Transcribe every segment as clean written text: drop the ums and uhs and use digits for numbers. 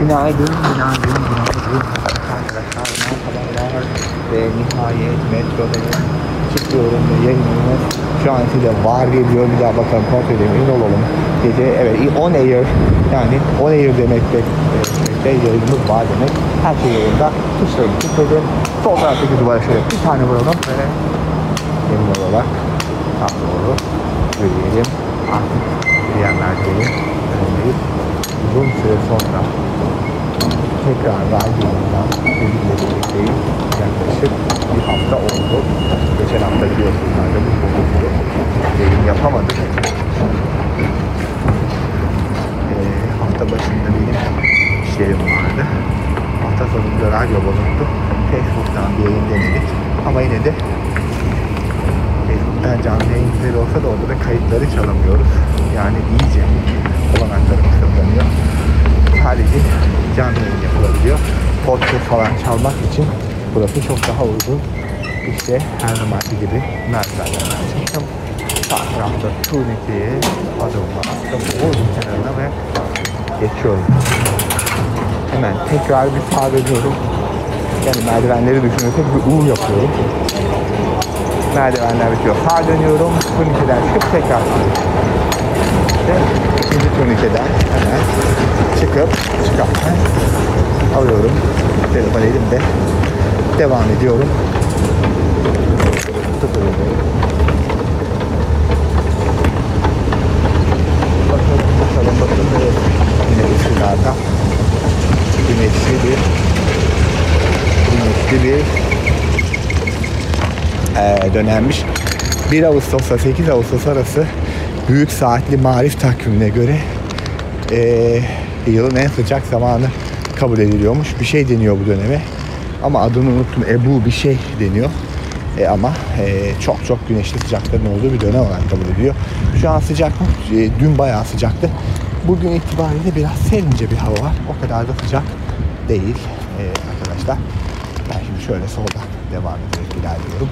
Günaydın arkadaşlar, merhabalar ve nihayet metrodayım, çıkıyorum ve yayınımız şu an size var geliyor. Bir daha bakalım, kontrol edelim, olalım. Gece evet 10 Air, yani 10 Air demek de yayınımız var demek. Her şey yolunda. Tuşlarımı tıkladım. Sol taraftaki duvara şöyle bir tane vuralım ve emin olarak tam doğru yürüyelim. Artık yürüyenlerdeyiz. Uzun süre sonra tekrar radyomuzdan sizinle birlikteyiz. Yaklaşık bir hafta oldu. Geçen hafta biliyorsunuz bu bozuldu. Yayın yapamadık. Hafta başında benim işlerim vardı. Hafta sonunda radyo bozuldu. Facebook'tan bir yayın denedik. Ama yine de Facebook'tan canlı yayın güzel olsa da orada da kayıtları çalamıyoruz. Yani iyice olanaklarımız kısıtlanıyor. Sadece canlı yayın yapılabiliyor. Podcast falan çalmak için burası çok daha uygun. İşte her zamanki gibi merdivenlerden çıktım. Sağ tarafta Tuniki'ye adımla attım. Vurdum kenarına ve geçiyorum. Hemen tekrar bir sağa dönüyorum. Yani merdivenleri düşünürsek bir U yapıyorum. Merdivenler bitiyor. Sağa dönüyorum. Tuniki'den çıkıp tekrar ve ikinci turnikeden hemen çıkarken alıyorum. Telefon elimde. Devam ediyorum. Bakalım. Yine Üsküdar'da güneşli bir dönemmiş. 1 Ağustos'la 8 Ağustos arası büyük saatli marif takvimine göre yılın en sıcak zamanı kabul ediliyormuş. Bir şey deniyor bu döneme. Ama adını unuttum. Ebu bir şey deniyor. Ama çok güneşli sıcakların olduğu bir dönem olarak kabul ediliyor. Şu an sıcak mı? Dün bayağı sıcaktı. Bugün itibariyle biraz serince bir hava var. O kadar da sıcak değil arkadaşlar. Ben şimdi şöyle soldan devam ederek ilerliyorum.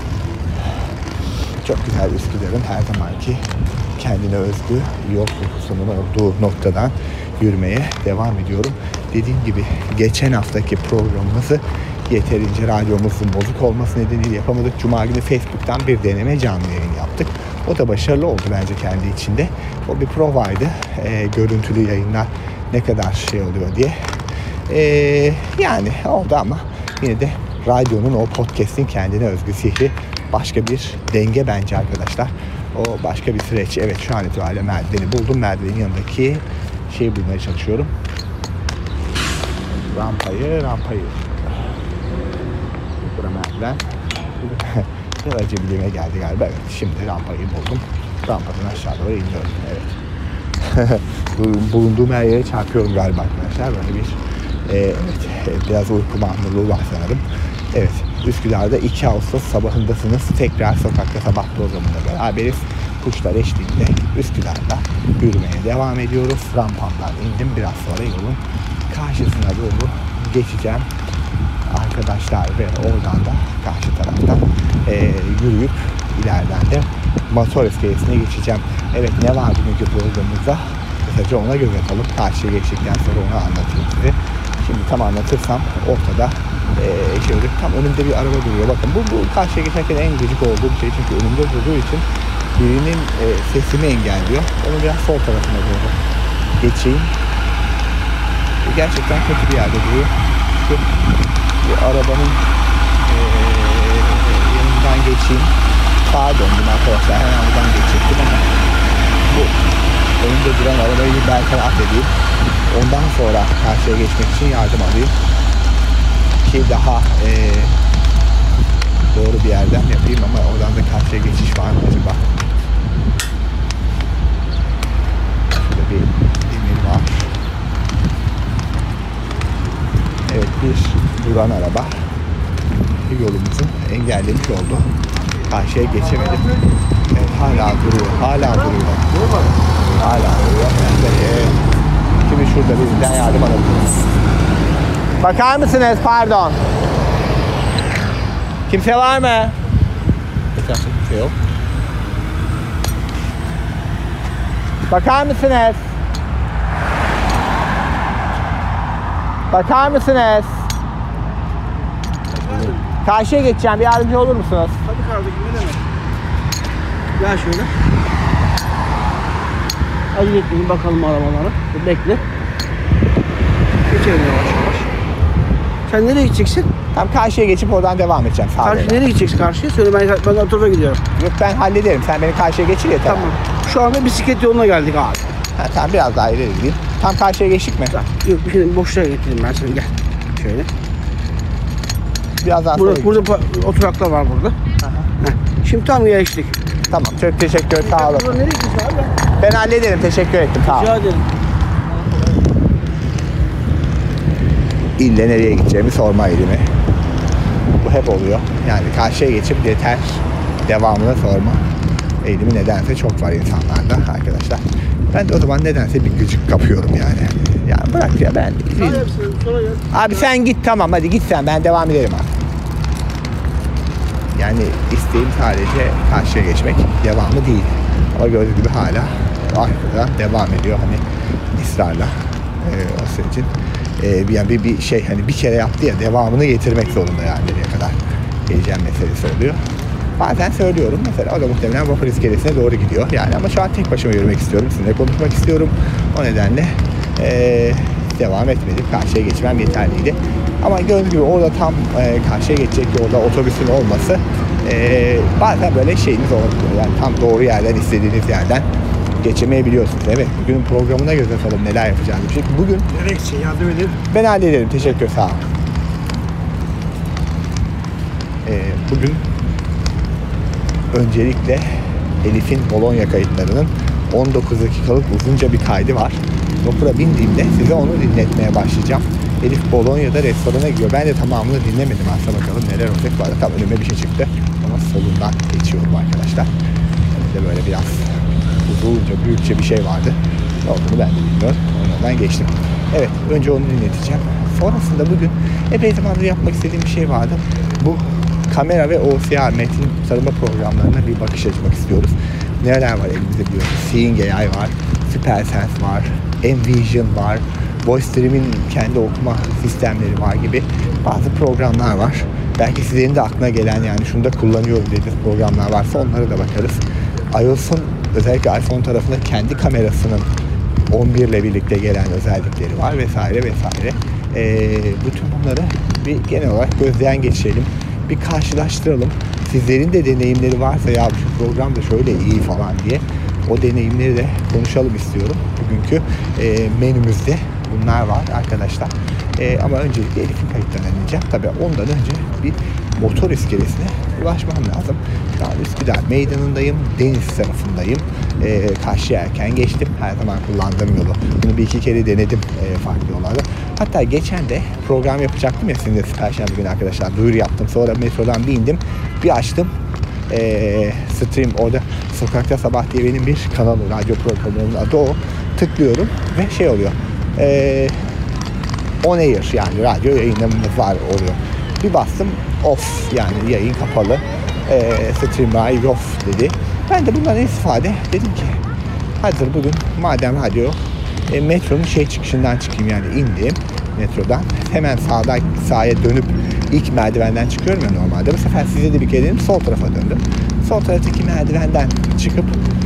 Çok güzel Üsküdar'ın her zamanki kendine özgü yol kokusunun olduğu noktadan yürümeye devam ediyorum. Dediğim gibi geçen haftaki programımızı yeterince radyomuzun bozuk olması nedeniyle yapamadık. Cuma günü Facebook'tan bir deneme canlı yayın yaptık. O da başarılı oldu bence kendi içinde. O bir provaydı. Görüntülü yayınlar ne kadar şey oluyor diye. Yani oldu ama yine de radyonun o podcast'in kendine özgü sihri başka bir denge bence arkadaşlar. O başka bir süreç. Evet, şu an itibariyle merdiveni buldum. Merdivenin yanındaki şeyi bulmaya çalışıyorum. Rampayı. Bura merdiven. Biraz acemiliğime geldi galiba. Evet, şimdi rampayı buldum. Rampadan aşağı doğru iniyorum. Evet. Bulunduğum her yere çarpıyorum galiba arkadaşlar. Böyle bir evet, biraz uyku mamurluğu var sanırım. Evet, Üsküdar'da 2 Ağustos sabahındasınız. Tekrar sokakta sabah programında beraberiz. Kuşlar eşliğinde Üsküdar'da yürümeye devam ediyoruz. Rampamdan indim. Biraz sonra yolun karşısına doğru geçeceğim. Arkadaşlar ve oradan da karşı taraftan yürüyüp ileriden de motor iskelesine geçeceğim. Evet, ne var bugünkü programımızda? Kısaca ona göz atalım. Karşıya geçtikten sonra onu anlatayım size. Şimdi tam anlatırsam ortada şöyle tam önümde bir araba duruyor. Bakın bu karşıya geçerken en gıcık olduğu bir şey, çünkü önümde durduğu için birinin sesimi engelliyor. Onu biraz sol tarafına doğru geçeyim. Gerçekten kötü bir yerde duruyor. Şu bir arabanın yanından geçeyim. Sağa döndüm arkadaşlar. Hemen buradan geçecektim ama bu önümde duran arabayı bir bertaraf edeyim. Ondan sonra karşıya geçmek için yardım alayım. Ki daha doğru bir yerden yapayım ama oradan da karşıya geçiş var mı acaba? Şurada bir demir var. Evet, bir duran araba yolumuzu engellemiş oldu. Karşıya geçemedim. Evet, hala duruyor. Şimdi şurada bizden yardım alabiliriz. Bakar mısınız? Pardon. Kimse var mı? Kimse yok. Bakar mısınız? Bakar mısınız? Karşıya geçeceğim. Bir yardımcı olur musunuz? Tabii kardeşim, ne demek? Gel şöyle. Acele etmeyin, bakalım arabalara. Bekle. Geçelim yavaş yavaş. Sen nereye gideceksin? Tam karşıya geçip oradan devam edeceğim. Karşı nereye gideceksin karşıya? Söyle, ben o tarafa gidiyorum. Yok, ben hallederim. Sen beni karşıya geçir yeter. Tamam. Şu anda bisiklet yoluna geldik abi. Ha, tamam, biraz daha ileri gideyim. Tam karşıya geçtik mi? Yok, bir şey boşluğa getireyim ben seni, gel. Şöyle. Biraz daha sonra Burada oturaklar var burada. Şimdi tam geçtik. Tamam, çok teşekkür ederim. Sağ olun. Nereye gidiyorsun abi? Ben hallederim. Teşekkür ettim. Sağ Rica olun. ederim. İlle nereye gideceğimi sorma eğilimi. Bu hep oluyor. Yani karşıya geçip yeter devamını sorma eğilimi nedense çok var insanlarda arkadaşlar. Ben de o zaman nedense bir gıcık kapıyorum yani. Yani bırak ya, ben... Abi sen git, tamam, hadi git sen, ben devam ederim abi. Yani isteğim sadece karşıya geçmek, devamı değil. Ama gördüğünüz gibi hala arkada devam ediyor hani ısrarla o sürecin. Yani bir şey, hani bir kere yaptı ya, devamını getirmek zorunda yani, nereye kadar geleceğim meselesi oluyor. Bazen söylüyorum mesela, o da muhtemelen vapur iskelesine doğru gidiyor yani, ama şu an tek başıma yürümek istiyorum, sizinle konuşmak istiyorum. O nedenle devam etmedim, karşıya geçmem yeterliydi. Ama gördüğünüz gibi orada tam karşıya geçecek yolda otobüsün olması bazen böyle şeyiniz olabiliyor. Yani tam doğru yerden, istediğiniz yerden geçemeyebiliyorsunuz. Evet, bugünün programına göz atalım, neler yapacağız. Çünkü bugün... Nereye gideceksin, yardım edeyim. Ben hallederim, teşekkür, sağ olun. Bugün öncelikle Elif'in Bologna kayıtlarının 19 dakikalık uzunca bir kaydı var. Vapura bindiğimde size onu dinletmeye başlayacağım. Elif Bologna'da restorana gidiyor. Ben de tamamını dinlemedim. Aslında bakalım neler olacak. Bu arada tam önüme bir şey çıktı. Ama solundan geçiyorum arkadaşlar. Önümde böyle biraz uzunca, büyükçe bir şey vardı. Ne olduğunu ben de bilmiyorum. Ondan geçtim. Evet, önce onu dinleteceğim. Sonrasında bugün epey zamandır yapmak istediğim bir şey vardı. Bu kamera ve OCR metin tarama programlarına bir bakış açmak istiyoruz. Neler var elimizde biliyorsunuz. Seeing AI var, SuperSense var, Envision var, VoiceStream'in kendi okuma sistemleri var gibi bazı programlar var. Belki sizlerin de aklına gelen, yani şunu da kullanıyorum dediğiniz programlar varsa onlara da bakarız. iOS'un, özellikle iPhone tarafında kendi kamerasının 11 ile birlikte gelen özellikleri var vesaire vesaire. Bütün bunları bir genel olarak gözden geçirelim. Bir karşılaştıralım. Sizlerin de deneyimleri varsa, ya şu program da şöyle iyi falan diye, o deneyimleri de konuşalım istiyorum. Bugünkü menümüzde bunlar var arkadaşlar. Ama öncelikle Elif'in kayıtlarını dinleyeceğim. Tabii ondan önce bir motor iskelesine ulaşmam lazım. Şu an Üsküdar meydanındayım. Deniz tarafındayım. Karşıya erken geçtim. Her zaman kullandığım yolu. Bunu bir iki kere denedim farklı yollarda. Hatta geçen de program yapacaktım ya sizinle, Perşembe günü arkadaşlar. Duyuru yaptım. Sonra metrodan bindim. Bir açtım. Stream, orada Sokakta Sabah diye benim bir kanalı, radyo programının adı o. Tıklıyorum ve şey oluyor. On air, yani radyo yayınlamamız var oluyor. Bir bastım, off, yani yayın kapalı. Stream by off dedi. Ben de bundan istifade dedim ki hazır bugün madem radyo, metronun çıkışından çıkayım, yani indim metrodan. Hemen sağa dönüp ilk merdivenden çıkıyorum ya normalde. Bu sefer size de bir kere dedim, sol tarafa döndüm. Sol taraftaki merdivenden çıkıp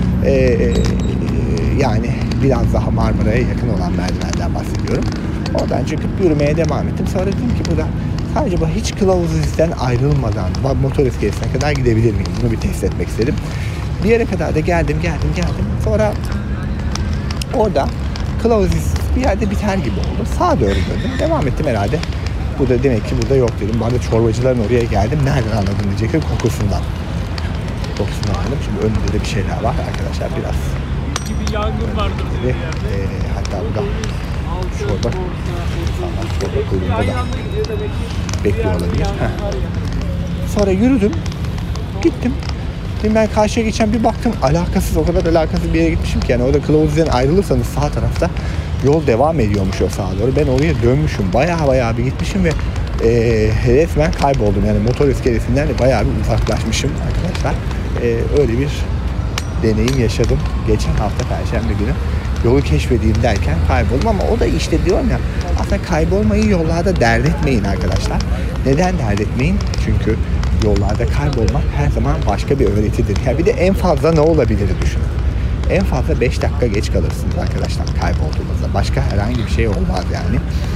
yani biraz daha Marmara'ya yakın olan merdivenden bahsediyorum. Oradan çıkıp yürümeye devam ettim. Sonra dedim ki burada sadece hiç kılavuz izden ayrılmadan motor iskelesine kadar gidebilir miyim? Bunu bir test etmek istedim. Bir yere kadar da geldim. Sonra orada kılavuz iz bir yerde biter gibi oldu. Sağa doğru döndüm. Devam ettim herhalde. Bu da demek ki burada yok dedim. Ben de çorbacıların oraya geldim. Nereden anladım diyecektim, kokusundan. Anladım. Şimdi önünde de bir şeyler var arkadaşlar. Biraz bir yangın vardır dedi. Hatta burada çorba kuyruğunda da bekliyor olabilir. Sonra yürüdüm. Gittim. Şimdi ben karşıya geçen bir baktım, alakasız, o kadar alakasız bir yere gitmişim ki, yani orada kılavuzdan ayrılırsanız sağ tarafta yol devam ediyormuş o sağa doğru. Ben oraya dönmüşüm. Bayağı bir gitmişim ve resmen kayboldum. Yani motor iskelesinden de bayağı bir uzaklaşmışım arkadaşlar. Öyle bir deneyim yaşadım geçen hafta Perşembe günü. yolu keşfedeyim derken kayboldum ama o da işte diyorum ya, aslında kaybolmayı yollarda dert etmeyin arkadaşlar. Neden dert etmeyin? Çünkü yollarda kaybolmak her zaman başka bir öğretidir. Ya bir de en fazla ne olabilir düşünün. En fazla 5 dakika geç kalırsınız arkadaşlar kaybolduğunuzda. Başka herhangi bir şey olmaz yani.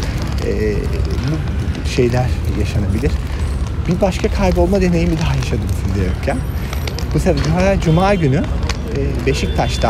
Bu şeyler yaşanabilir. Bir başka kaybolma deneyimi daha yaşadım sizde yokken. Bu sefer Cuma günü Beşiktaş'ta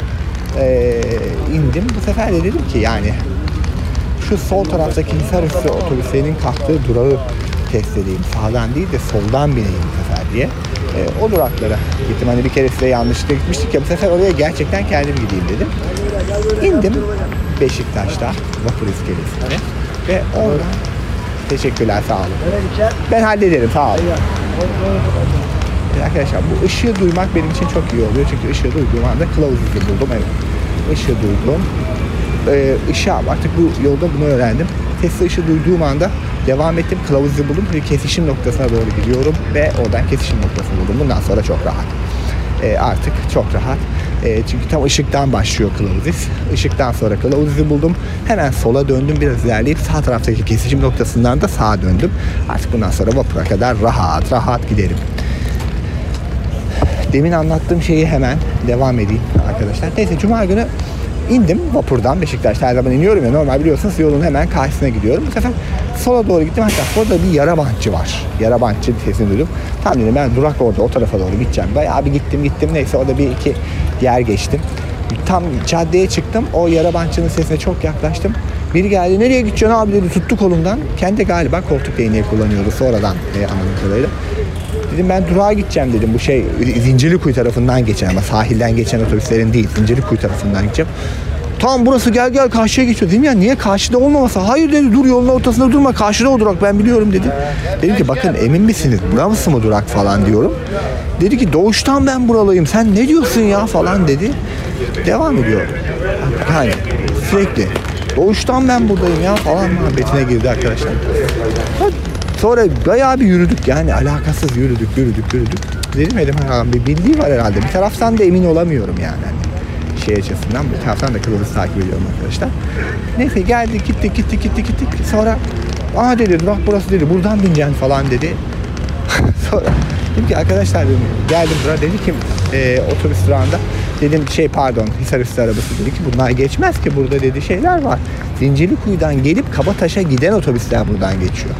indim. Bu sefer de dedim ki yani şu sol taraftaki Hisarüstü otobüslerinin kalktığı durağı test edeyim. Sağdan değil de soldan bineyim bu sefer diye. O duraklara gittim. Hani bir kere size yanlışlıkla gitmiştik ya, bu sefer oraya gerçekten kendim gideyim dedim. İndim Beşiktaş'ta vapur iskelesine ve oradan teşekkürler, sağ olun. Ben hallederim, sağ olun. Arkadaşlar bu ışığı duymak benim için çok iyi oluyor. Çünkü ışığı duyduğum anda kılavuzu buldum. Evet. Işığı duydum. Işığa artık bu yolda bunu öğrendim. Tesla ışığı duyduğum anda devam ettim. Kılavuzu buldum. Bir kesişim noktasına doğru gidiyorum ve oradan kesişim noktasını buldum. Bundan sonra çok rahat. Artık çok rahat. Çünkü tam ışıktan başlıyor kılavuz. Işıktan sonra kılavuzu buldum. Hemen sola döndüm. Biraz ilerleyip sağ taraftaki kesişim noktasından da sağa döndüm. Artık bundan sonra vapura kadar rahat giderim. Demin anlattığım şeyi hemen devam edeyim arkadaşlar. Neyse Cuma günü indim vapurdan. Beşiktaş'ta her zaman iniyorum ya, normal biliyorsunuz yolun hemen karşısına gidiyorum. Bu sefer sola doğru gittim. Hatta orada bir yara bantçı var. Yara bantçı sesini duydum. Tam dedim ben durak orada, o tarafa doğru gideceğim. Bayağı bir gittim. Neyse orada bir iki yer geçtim. Tam caddeye çıktım. O yara bantçının sesine çok yaklaştım. Biri geldi, nereye gideceksin abi dedi, tuttu kolumdan. Kendi galiba koltuk değneği kullanıyordu sonradan anladığım kadarıyla. Dedim ben durağa gideceğim dedim. Bu Zincirlikuyu tarafından geçen ama sahilden geçen otobüslerin değil. Zincirlikuyu tarafından gideceğim. Tamam burası, gel karşıya geçiyor. Dedim ya niye karşıda olmaması? Hayır dedi, dur yolun ortasında durma, karşıda o durak, ben biliyorum dedi. Dedim ki bakın emin misiniz? Burası mı durak falan diyorum. Dedi ki doğuştan ben buralıyım. Sen ne diyorsun ya falan dedi. Devam ediyor. Yani sürekli doğuştan ben buradayım ya falan muhabbetine girdi arkadaşlar. Sonra bayağı bir yürüdük yani alakasız yürüdük. Dedim herhalde bir bildiği var herhalde. Bir taraftan da emin olamıyorum yani. Şey açısından bir taraftan da kılavuz takip ediyorum arkadaşlar. Neyse geldik gittik. Sonra dedi bak burası dedi, buradan bineceksin falan dedi. Sonra dedim ki arkadaşlar dedim, geldim buraya, dedi ki otobüs durağında dedim Hisarüstü arabası dedi ki bunlar geçmez ki, burada dedi şeyler var. Zincirlikuyu'dan gelip Kabataş'a giden otobüsler buradan geçiyor.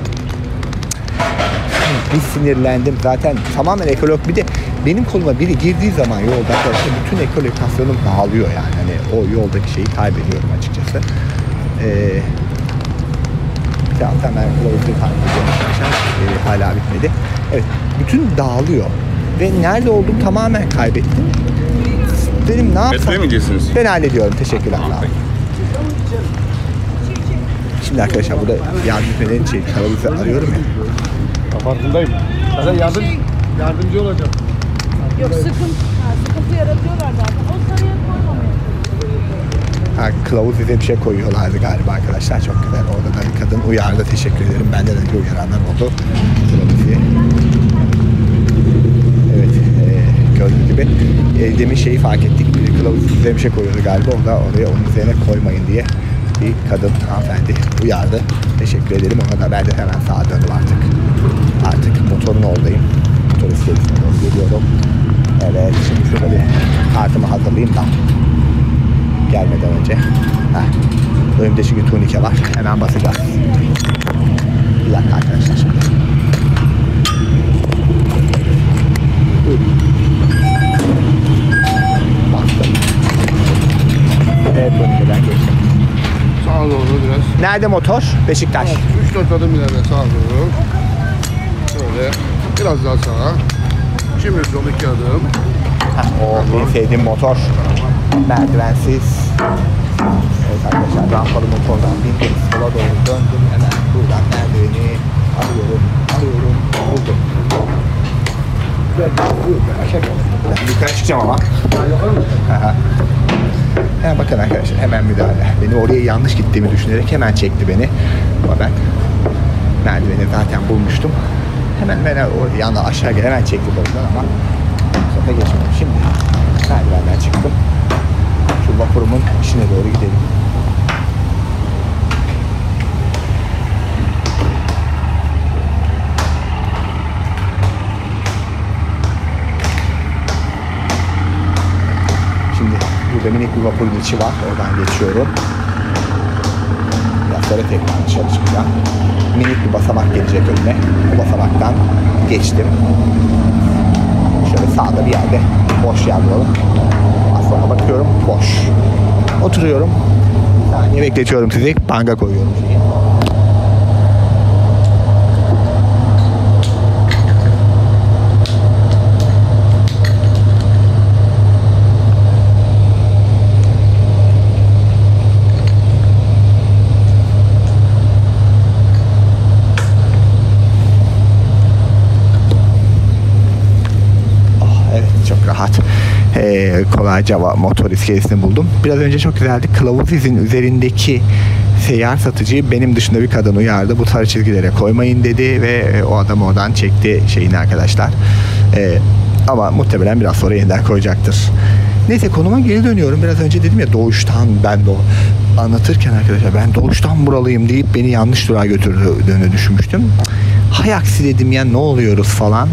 Bir sinirlendim zaten, tamamen ekolog. Bir de benim koluma biri girdiği zaman yolda arkadaşlar bütün ekolokasyonum dağılıyor yani. Hani o yoldaki şeyi kaybediyorum açıkçası. Bir taraftan ben kılavuzu takip ediyorum arkadaşlar. Hala bitmedi. Evet, bütün dağılıyor ve nerede olduğumu tamamen kaybettim. Dedim ne yapsam? Metroya mı gidiyorsunuz? Ben hallediyorum, teşekkürler. Şimdi arkadaşlar burada yardım etmelerin kılavuzu arıyorum ya. Farkındayım. Sana yardımcı olacağım. Yok sıkıntı yaratıyorlar zaten. O sarıya koymamaya. Kılavuz bize bir şey koyuyorlardı galiba arkadaşlar. Çok güzel. Orada da bir kadın uyardı. Teşekkür ederim. Benden önce uyaranlar oldu. Evet. Gördüğünüz gibi demin şeyi fark ettik. Bir kılavuz bize bir şey koyuyordu galiba. O da oraya onun üzerine koymayın diye bir kadın hanımefendi uyardı. Teşekkür ederim. Ona da ben de hemen sağa döndüm artık. Artık motorun oradayım. Motor iskelesine doğru geliyorum. Evet. Şimdi şurada bir kartımı hazırlayayım da gelmeden önce. Önümde çünkü turnike var. Hemen basacağız. Bir dakika arkadaşlar şimdi. Bastım. Evet, turnikeden geçtim. Sağa doğru biraz. Nerede motor? Beşiktaş. 3-4 adım ileride sağa doğru. Şöyle biraz daha sağa. Şimdi sol 2 adım. En sevdiğim motor. Merdivensiz. Evet arkadaşlar, rampalı motordan bindim. Sola doğru döndüm. Hemen buradan merdiveni arıyorum. Buldum. Yukarı çıkacağım ama. Bakın arkadaşlar, hemen müdahale. Benim oraya yanlış gittiğimi düşünerek hemen çekti beni. Ama ben merdiveni zaten bulmuştum. Hemen oraya aşağı gel, hemen çekti oradan ama sonra geçmedim. Şimdi merdivenden çıktım. Şu vapurumun içine doğru gidelim. Şimdi burada minik bir vapurun içi var. Oradan geçiyorum. Biraz sonra tekrar dışarı çıkacağım. Minik bir basamak gelecek önüme. O basamaktan geçtim. Şöyle sağda bir yerde boş yer bulalım. Az sonra bakıyorum boş. Oturuyorum. Bir saniye bekletiyorum sizi. Banga koyuyorum şeyi. Kolayca motor iskelesini buldum. Biraz önce çok güzeldi. Kılavuz izin üzerindeki seyyar satıcıyı benim dışında bir kadın uyardı. Bu sarı çizgilere koymayın dedi ve o adam oradan çekti şeyini arkadaşlar. Ama muhtemelen biraz sonra yeniden koyacaktır. Neyse konuma geri dönüyorum. Biraz önce dedim ya doğuştan ben de anlatırken arkadaşlar ben doğuştan buralıyım deyip beni yanlış durağa götürdüğünü düşünmüştüm. Hay aksi dedim ya ne oluyoruz falan.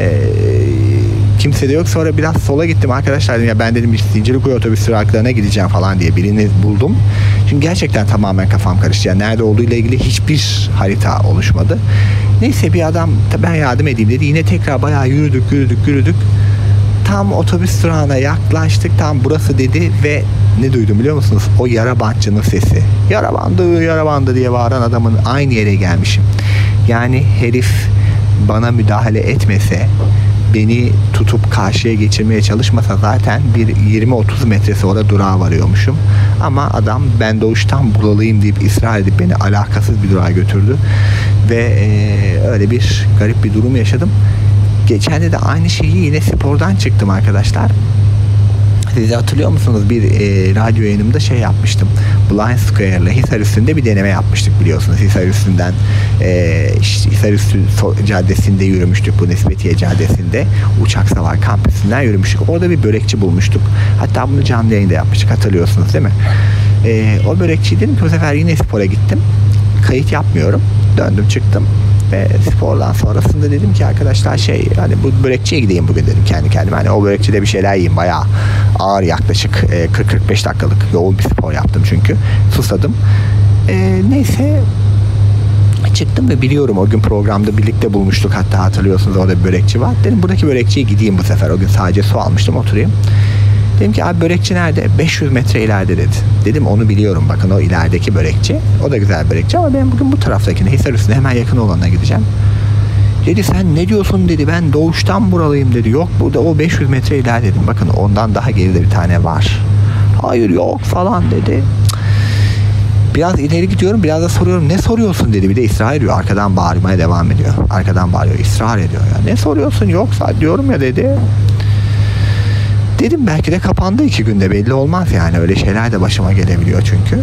Kimse de yok. Sonra biraz sola gittim arkadaşlar dedim ya ben dedim Zincirlikuyu otobüs duraklarına gideceğim falan diye birini buldum. Çünkü gerçekten tamamen kafam karıştı. Yani nerede olduğuyla ilgili hiçbir harita oluşmadı. Neyse bir adam ben yardım edeyim dedi. Yine tekrar bayağı yürüdük. Tam otobüs durağına yaklaştık. Tam burası dedi ve ne duydum biliyor musunuz? O yara bantçının sesi. Yara bandı diye bağıran adamın aynı yere gelmişim. Yani herif bana müdahale etmese, beni tutup karşıya geçirmeye çalışmasa zaten bir 20-30 metre sonra durağa varıyormuşum. Ama adam ben doğuştan buralıyım deyip ısrar edip beni alakasız bir durağa götürdü. Ve öyle bir garip bir durum yaşadım. Geçen de aynı şeyi yine spordan çıktım arkadaşlar. Siz hatırlıyor musunuz? Bir radyo yayınımda şey yapmıştım. Blind Square ile Hisar üstünde bir deneme yapmıştık biliyorsunuz. Hisar üstünden Hisar üstü caddesinde yürümüştük. Bu Nisbetiye Caddesi'nde Uçaksavar kampüsünden yürümüştük. Orada bir börekçi bulmuştuk. Hatta bunu canlı yayında yapmıştık. Hatırlıyorsunuz değil mi? O börekçi dedim ki bu sefer yine spora gittim. Kayıt yapmıyorum. Döndüm çıktım. Ve spordan sonrasında dedim ki arkadaşlar hani bu börekçiye gideyim bugün dedim kendi kendime. Hani o börekçide bir şeyler yiyeyim. Bayağı ağır yaklaşık 40-45 dakikalık yoğun bir spor yaptım çünkü. Susadım. Neyse çıktım ve biliyorum o gün programda birlikte bulmuştuk. Hatta hatırlıyorsunuz orada bir börekçi var. Dedim buradaki börekçiye gideyim bu sefer. O gün sadece su almıştım oturayım. Dedim ki abi börekçi nerede? 500 metre ileride dedi. Dedim onu biliyorum bakın o ilerideki börekçi. O da güzel börekçi ama ben bugün bu taraftakine Hisar üstüne hemen yakın olanına gideceğim. Dedi sen ne diyorsun dedi ben doğuştan buralıyım dedi. Yok burada o 500 metre ileride dedim. Bakın ondan daha geride bir tane var. Hayır yok falan dedi. Biraz ileri gidiyorum biraz da soruyorum ne soruyorsun dedi. Bir de ısrar ediyor arkadan bağırmaya devam ediyor. Arkadan bağırıyor ısrar ediyor. Ya. Ne soruyorsun yoksa diyorum ya dedi. Dedim belki de kapandı 2 günde belli olmaz yani öyle şeyler de başıma gelebiliyor çünkü.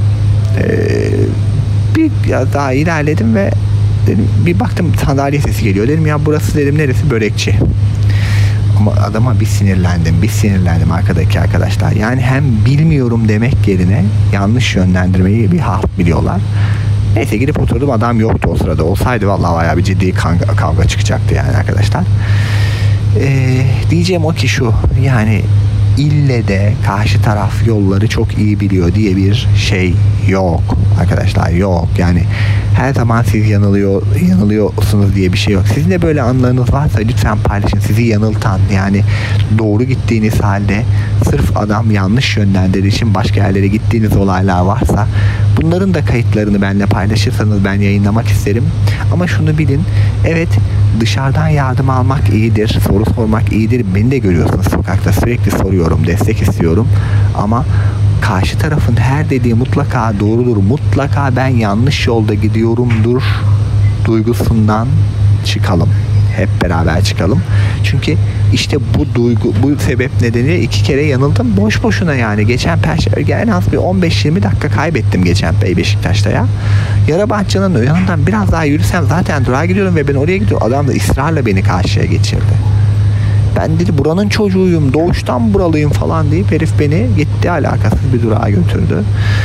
Biraz daha ilerledim ve dedim, bir baktım sandalye sesi geliyor. Dedim ya burası dedim neresi börekçi. Ama adama bir sinirlendim arkadaki arkadaşlar. Yani hem bilmiyorum demek yerine yanlış yönlendirmeyi bir halt biliyorlar. Neyse gidip oturdum adam yoktu o sırada. Olsaydı vallahi bayağı bir ciddi kavga çıkacaktı yani arkadaşlar. Diyeceğim o ki şu yani ille de karşı taraf yolları çok iyi biliyor diye bir şey yok arkadaşlar yok yani her zaman siz yanılıyorsunuz diye bir şey yok. Sizin de böyle anılarınız varsa lütfen paylaşın. Sizi yanıltan yani doğru gittiğiniz halde sırf adam yanlış yönlendirdiği için başka yerlere gittiğiniz olaylar varsa bunların da kayıtlarını benimle paylaşırsanız ben yayınlamak isterim. Ama şunu bilin evet dışarıdan yardım almak iyidir. Soru sormak iyidir. Beni de görüyorsunuz sokakta sürekli soruyorum. Destek istiyorum. Ama karşı tarafın her dediği mutlaka doğrudur. Mutlaka ben yanlış yolda gidiyorumdur duygusundan çıkalım. Hep beraber çıkalım. Çünkü işte bu sebep nedeniyle 2 kere yanıldım. Boş boşuna yani. Geçen Perşembe en az bir 15-20 dakika kaybettim geçen Beşiktaş'ta ya. Yara bahçenin yanından biraz daha yürüsem zaten durağa gidiyorum ve ben oraya gidiyorum. Adam da ısrarla beni karşıya geçirdi. Ben dedi buranın çocuğuyum, doğuştan buralıyım falan deyip herif beni gitti alakasız bir durağa götürdü.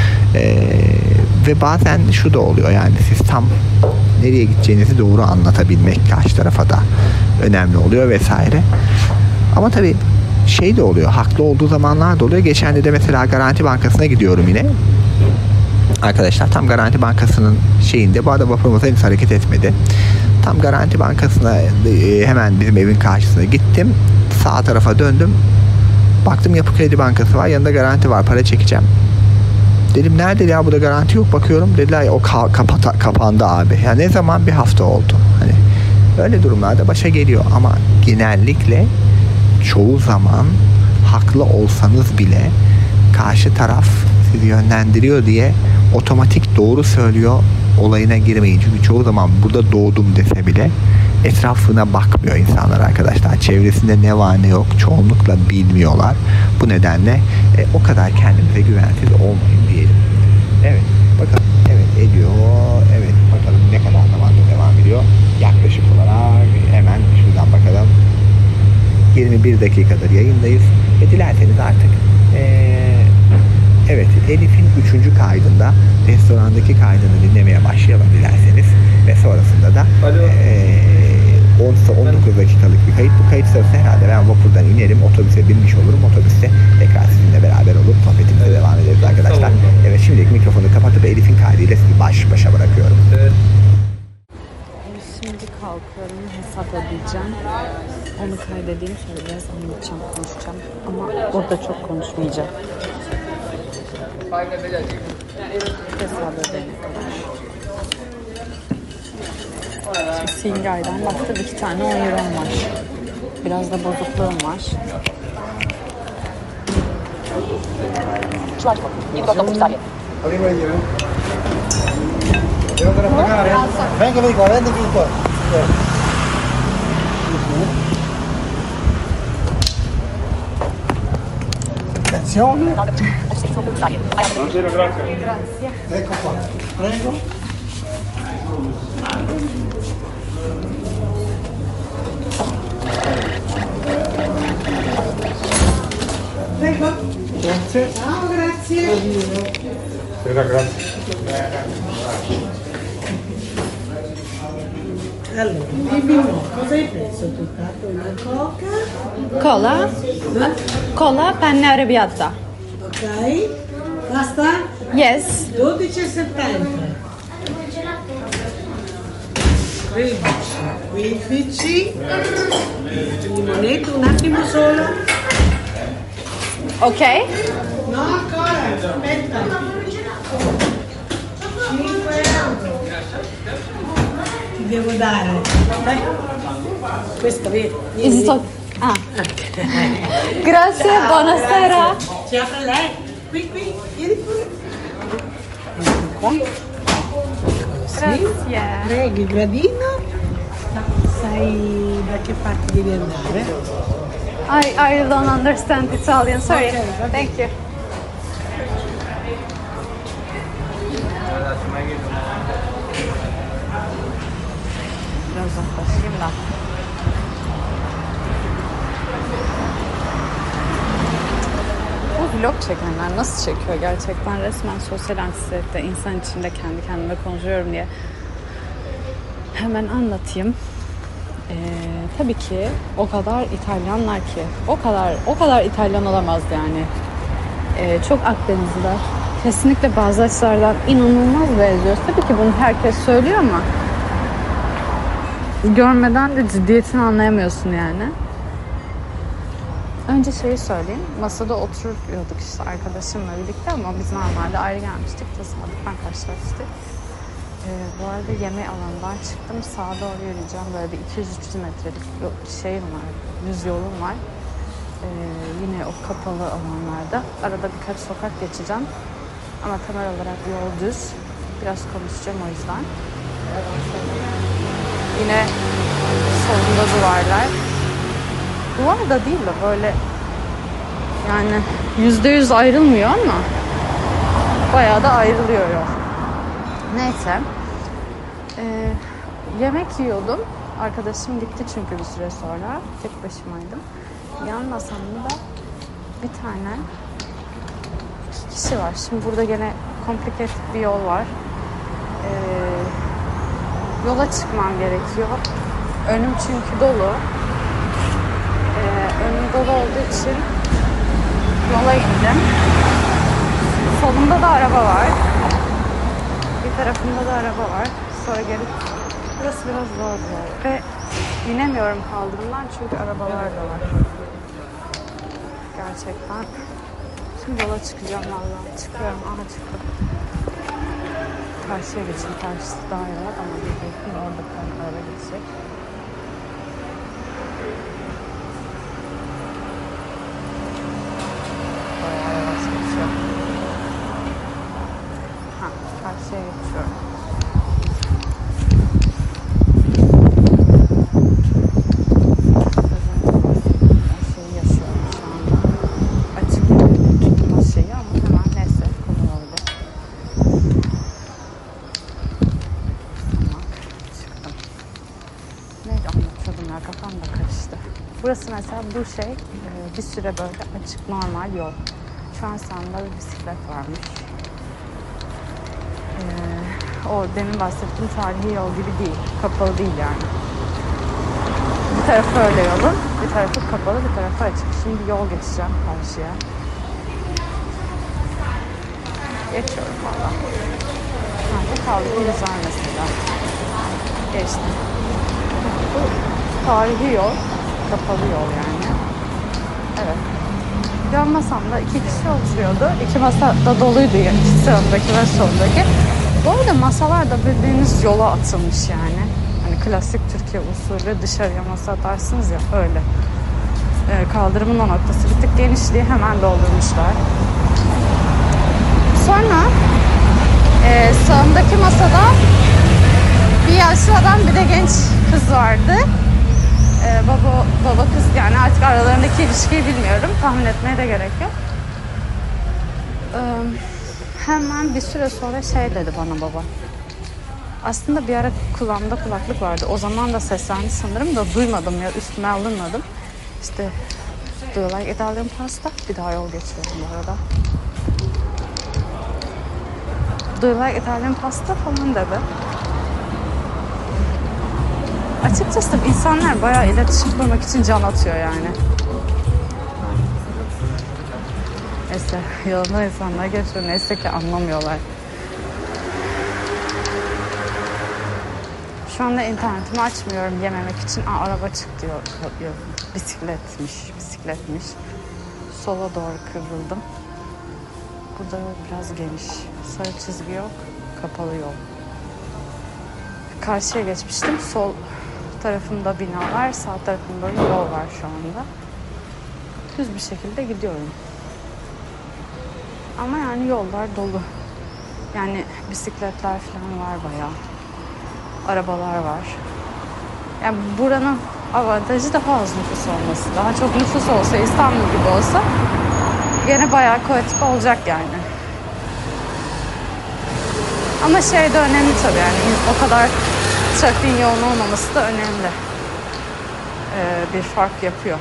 Ve bazen şu da oluyor, yani siz tam nereye gideceğinizi doğru anlatabilmek karşı tarafa da önemli oluyor vesaire. Ama tabii şey de oluyor, haklı olduğu zamanlar da oluyor. Geçen de mesela Garanti Bankası'na gidiyorum yine. Arkadaşlar tam Garanti Bankası'nın şeyinde, bu arada vapurumuz henüz hareket etmedi. Tam Garanti Bankası'na hemen bizim evin karşısına gittim. Sağ tarafa döndüm. Baktım Yapı Kredi Bankası var, yanında Garanti var, para çekeceğim. Dedim nerede ya, burada Garanti yok, bakıyorum. Dediler o kapandı abi. Ya ne zaman, bir hafta oldu. Hani öyle durumlarda başa geliyor ama genellikle çoğu zaman haklı olsanız bile karşı taraf sizi yönlendiriyor diye otomatik doğru söylüyor olayına girmeyin. Çünkü çoğu zaman burada doğdum dese bile etrafına bakmıyor insanlar arkadaşlar. Çevresinde ne var ne yok çoğunlukla bilmiyorlar. Bu nedenle o kadar kendinize güvensiz olmayın diyelim. Evet bakalım, evet ediyor. Evet bakalım ne kadar zamanda devam ediyor. Yaklaşık olarak hemen şuradan bakalım. 21 dakikadır yayındayız. Ve dilerseniz artık evet Elif'in 3. kaydında, restorandaki kaydını dinlemeye başlayalım dilerseniz. Ve sonrasında da 19 dakikalık bir kayıt. Bu kayıt sırasında herhalde ben vapurdan inerim, otobüse binmiş olurum. Otobüste tekrar sizinle beraber olup sohbetimize devam ederiz arkadaşlar. Tamam. Evet şimdilik mikrofonu kapatıp Elif'in kaydıyla sizi baş başa bırakıyorum. Evet. Şimdi kalkıyorum, hesap ödeyeceğim. Onu kaydedeyim, sonra biraz anlatacağım, konuşacağım. Ama burada çok konuşmayacağım. Hesap ödeyene kadar. Singay'dan baktım 2 tane 10 euro'm var. Biraz da bozukluğum var. Ecco qua. Prego. Prego. Grazie. Ciao, grazie. Grazie. Allora, dimmi no, cosa hai preso tu? Una coca? Cola. Cola, penne arrabbiata. Ok. Basta? Yes. 12,70. 15. Limonetto, un attimo solo. Ok. No, ancora, aspetta. 5 euro. Ti devo dare. Dai. Questo vedi. Is it okay? Ah. Grazie, buonasera. Ci apre lei. Qui, vieni pure. Qua. Grazie. Prego, il gradino. Sai da che parte devi andare? I don't understand Italian, sorry. Okay. Thank you. Biraz uzaklaşayım da. Bu vlog çekenler nasıl çekiyor gerçekten? Resmen sosyal anksiyete, insan içinde kendi kendime konuşuyorum diye. Hemen anlatayım. Tabii ki o kadar İtalyanlar ki, o kadar İtalyan olamaz yani. Çok Akdenizliler. Kesinlikle bazı açılardan inanılmaz benziyoruz. Tabii ki bunu herkes söylüyor ama görmeden de ciddiyetini anlayamıyorsun yani. Önce şeyi söyleyeyim. Masada oturuyorduk işte arkadaşımla birlikte ama biz normalde ayrı gelmiştik. Tesadüfen karşılaştık. Bu arada yemeği alanından çıktım. Sağa doğru yürüyeceğim. Böyle bir 200-300 metrelik şeyim var. Düz yolum var. Yine o kapalı alanlarda. Arada birkaç sokak geçeceğim. Ama temel olarak yol düz. Biraz konuşacağım o yüzden. Yine solunda duvarlar. Duvar da değil de böyle yani %100 ayrılmıyor ama bayağı da ayrılıyor yol. Neyse. Yemek yiyordum. Arkadaşım gitti çünkü bir süre sonra. Tek başımaydım. Yan masamda bir tane 2 kişi var. Şimdi burada gene komplike bir yol var. Yola çıkmam gerekiyor. Önüm çünkü dolu. Önüm dolu olduğu için yola indim. Solumda da araba var. Bir tarafımda da araba var. Sonra gelip burası biraz zor bir yer. Ve inemiyorum kaldırımdan çünkü arabalar da var. Gerçekten. Şimdi yola çıkacağım vallahi. Çıkıyorum. Aha çıktım. Karşıya geçeyim. Karşısı daha rahat ama bir bekleyin. Orada bir araba geçecek. Bayağı yavaş geçiyor. Ha, karşıya geçiyorum. Şeyi yaşıyorum şu anda. Açık tutma şeyi ama hemen neyse konu oldu. Tamam, çıktım. Neydi anlatıyordum ya, kafam da karıştı. Burası mesela bu şey bir süre böyle açık normal yol. Şu an sağımda bir bisiklet varmış. O demin bahsettiğim tarihi yol gibi değil. Kapalı değil yani. Bir tarafı öyle yolun, bir tarafı kapalı, bir tarafı açık. Şimdi yol geçeceğim karşıya. Geçiyorum valla. Bu kaldırım güzel mesela. Geçtim. Bu tarihi yol, kapalı yol yani. Evet. Yan masamda 2 kişi oturuyordu. 2 masa da doluydu yani. Sağındaki ve soldaki. Bu arada masalar da bildiğiniz yola atılmış yani. Hani klasik Türkiye usulü dışarıya masa atarsınız ya öyle. Kaldırımın o noktası bir tık geniş diye hemen doldurmuşlar. Sonra sağımdaki masada bir yaşlı adam bir de genç kız vardı. Baba kız yani artık aralarındaki ilişkiyi bilmiyorum. Tahmin etmeye de gerek yok. Hemen bir süre sonra şey dedi bana baba. Aslında bir ara kulağımda kulaklık vardı. O zaman da seslendi sanırım da duymadım ya üstüme alınmadım. İşte do you like Italian pasta? Bir daha yol geçiyorum bu arada. Do you like Italian pasta falan dedi. Açıkçası insanlar bayağı iletişim kurmak için can atıyor yani. Neyse yolda insanlar geçiyor. Neyse ki anlamıyorlar. Şu anda internetimi açmıyorum yememek için. Araba çıktı diyor. Bisikletmiş. Sola doğru kıvrıldım. Burada yol biraz geniş. Sarı çizgi yok. Kapalı yol. Karşıya geçmiştim. Sol tarafımda binalar, sağ tarafımda yol var şu anda. Düz bir şekilde gidiyorum. Ama yani yollar dolu. Yani bisikletler falan var bayağı. Arabalar var. Yani buranın avantajı daha az nüfus olması. Daha çok nüfus olsa, İstanbul gibi olsa gene bayağı kaotik olacak yani. Ama şey de önemli tabii yani o kadar trafiğin yoğun olmaması da önemli. Bir fark yapıyor.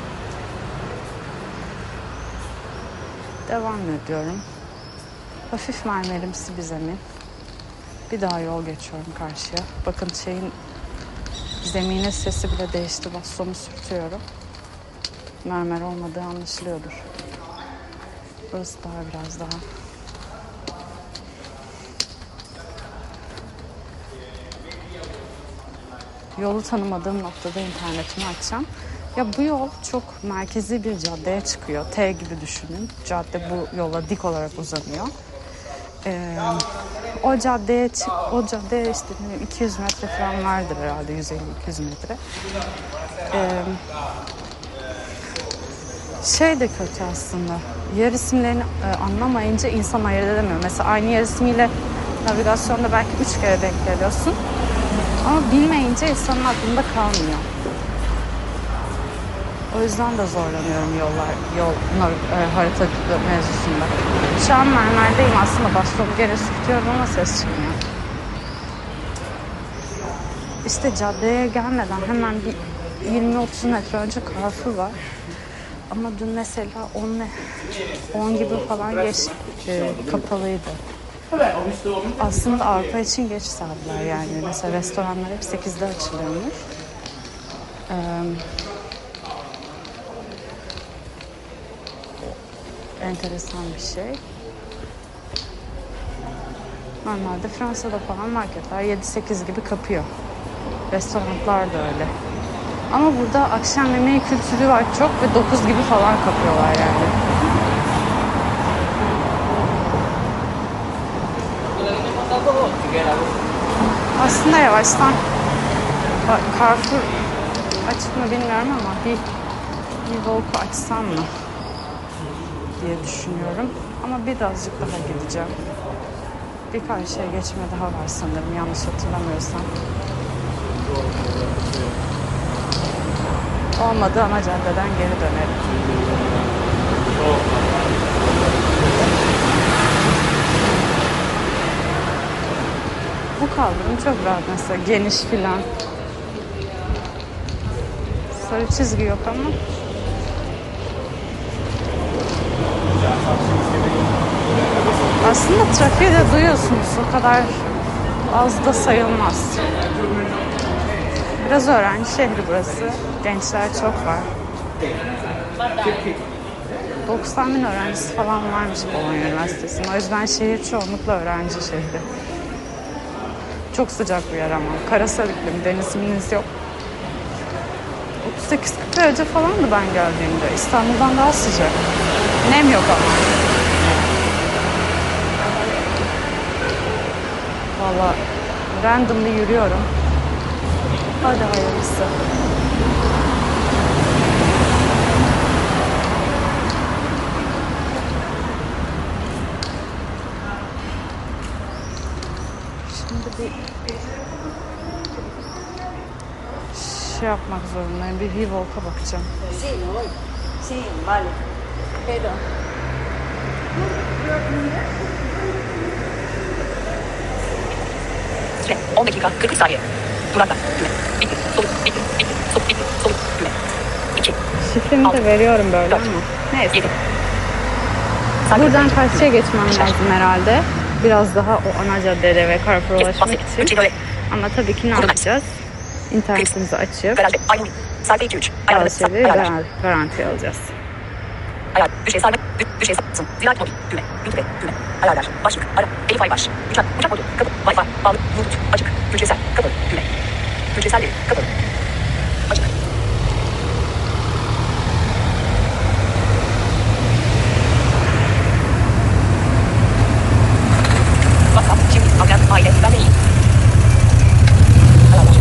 Devam ediyorum. Hafif mermerimsi bir zemin. Bir daha yol geçiyorum karşıya. Bakın şeyin zeminin sesi bile değişti. Bastonu sürtüyorum. Mermer olmadığı anlaşılıyordur. Burası daha biraz daha. Yolu tanımadığım noktada internetimi açacağım. Ya bu yol çok merkezi bir caddeye çıkıyor. T gibi düşünün. Cadde bu yola dik olarak uzanıyor. O caddeye işte 200 metre falan vardır herhalde, 150-200 metre. Şey de kötü aslında. Yer isimlerini anlamayınca insan ayırt edemiyor. Mesela aynı yer ismiyle navigasyonda belki 3 kere denk geliyorsun. Ama bilmeyince insanın aklında kalmıyor. O yüzden de zorlanıyorum yol harita mevzusunda. Şu an mermerdeyim aslında, bastonu gene sürtüyorum ama ses çıkmıyor. İşte caddeye gelmeden hemen bir 20-30 metre önce Carrefour var. Ama dün mesela 10 gibi falan kapalıydı. Aslında Avrupa için geç saatler yani. Mesela restoranlar hep 8'de açılıyormuş. Enteresan bir şey. Normalde Fransa'da falan marketler 7-8 gibi kapıyor. Restoranlar da öyle. Ama burada akşam yemeği kültürü var çok ve 9 gibi falan kapıyorlar yani. Aslında yavaştan Carrefour açık mı bilmiyorum ama bir Volk'u açsam mı diye düşünüyorum. Ama birazcık daha gideceğim. Bir karşıya geçme daha var sanırım, yanlış hatırlamıyorsam. Olmadı ana caddeden geri dönerim. Bu kaldırım çok rahat mesela, geniş filan. Sarı çizgi yok ama. Aslında trafiği de duyuyorsunuz, o kadar az da sayılmaz. Biraz öğrenci şehri burası. Gençler çok var. 90 bin öğrencisi falan varmış Bologna Üniversitesi'nin. O yüzden şehir çoğunlukla öğrenci şehri. Çok sıcak bir yer ama. Karasal iklim, deniz yok. 38-40 derece falandı ben geldiğimde. İstanbul'dan daha sıcak. Nem yok ama. Valla randomly yürüyorum. Hadi hayırlısı. Şimdi bir şey yapmak zorundayım. Bir V-Volk'a bakacağım. Sí, no voy. Sí, vale. Pero... 10 dakika 43 saniye. Durakla. Bitti. Soluk. Bitti. Bitti. Soluk. Bitti. Soluk. Düğme. 2. Şifremi de veriyorum böyle ama. Neyse. Buradan karşıya geçmem lazım herhalde. Biraz daha o ana caddede ve Carrefour'a ulaşmak için. Ama tabii ki ne yapacağız? İnternetimizi açıp bazı şeyleri garantiye alacağız. Ayar. Düşe sarma. Düşe sarma. Ziraat mobil. Düğme. YouTube. Düğme. Ayarlar. Başlık. Ara. Wi-Fi baş. Uçak modu. Kapı. Wi-Fi. Bağlı. Bluetooth. Açık. Hücresel. Kapalı. Düğme. Hücresel veri. Kapalı. Açık. WhatsApp. Şimdi. Annem. Aile. Ben de iyiyim. Ayarlar.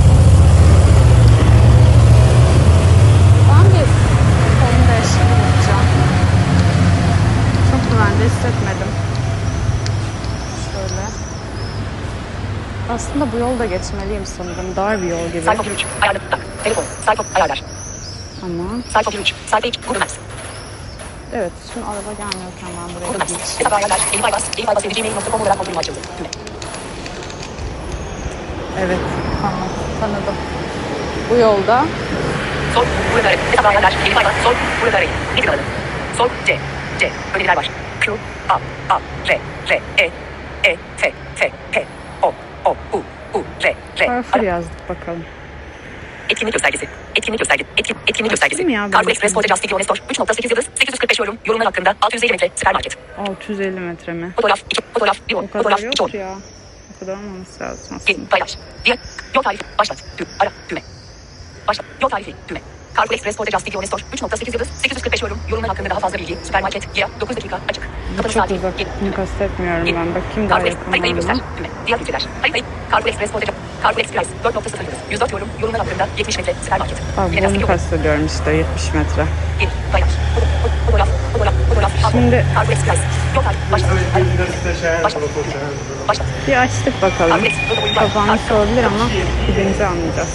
Ben bir konum değişikliği yapacağım. Çok güvende hissetmedim. Şöyle. Aslında bu yolda geçmeliyim sanırım. Dar bir yol gibi. Sayfa 1 3. Ayarlar. Tak. Telefon. Sayfa. Ayarlar. Tamam. Sayfa 1 3. Sayfa 2. Google Maps. Evet, şimdi araba gelmiyorken ben buraya Google Maps. gideyim. Hesap ayarlar. Gmail.com olarak kontrolü açıldı. Düğme. Evet, tamam. Tanıdım. Bu yolda. Sol. Burada arayın. Hesap ayarlar. Sol. Burada arayın. Ne kadar? Sol. C. Öneriler var. Q. A. R. E. F. P. O. U. R. Carrefour yazdık bakalım. Etkinlik göstergesi. Etkinlik göstergesi. mi ya? Carrefour Express Forte Justic Store 3.8 yıldız 845 yorum. Yorumlar hakkında 650 metre süpermarket. 650 metre mi? Fotoğraf 2. Fotoğraf 1. O kadar Fotoğraf 2. yok ya. O kadar olmaması lazım aslında. Gel. Paylaş. Diğer. Yol tarifi. Başlat. Ara. Düğme. Başlat. Yol tarifi. Düğme. Carrefour Express Forte Justic Store 3.8 yıldız 845 yorum. Yorumlar hakkında daha fazla bilgi. Süpermarket. Ya 9 dakika açık. Kapanış Çok saati. uzaklıkını kastetmiyorum ben. Bakayım daha Haritayı göster. yakın. Düğme. Diğer ülkeler. Haritayı. Carrefour Express Forte. Carrefour Express 4.0 yıldız. 104 yorum. Yorumlar hakkında 70 metre süpermarket. Bunu kastediyorum işte 70 metre. Gel. Paylaş. Fotoğraf. Şimdi Carrefour Express. Yol tarifi. Başlat. Başlat. Başlat. bir açtık bakalım. Kapanmış olabilir ama gidince anlayacağız.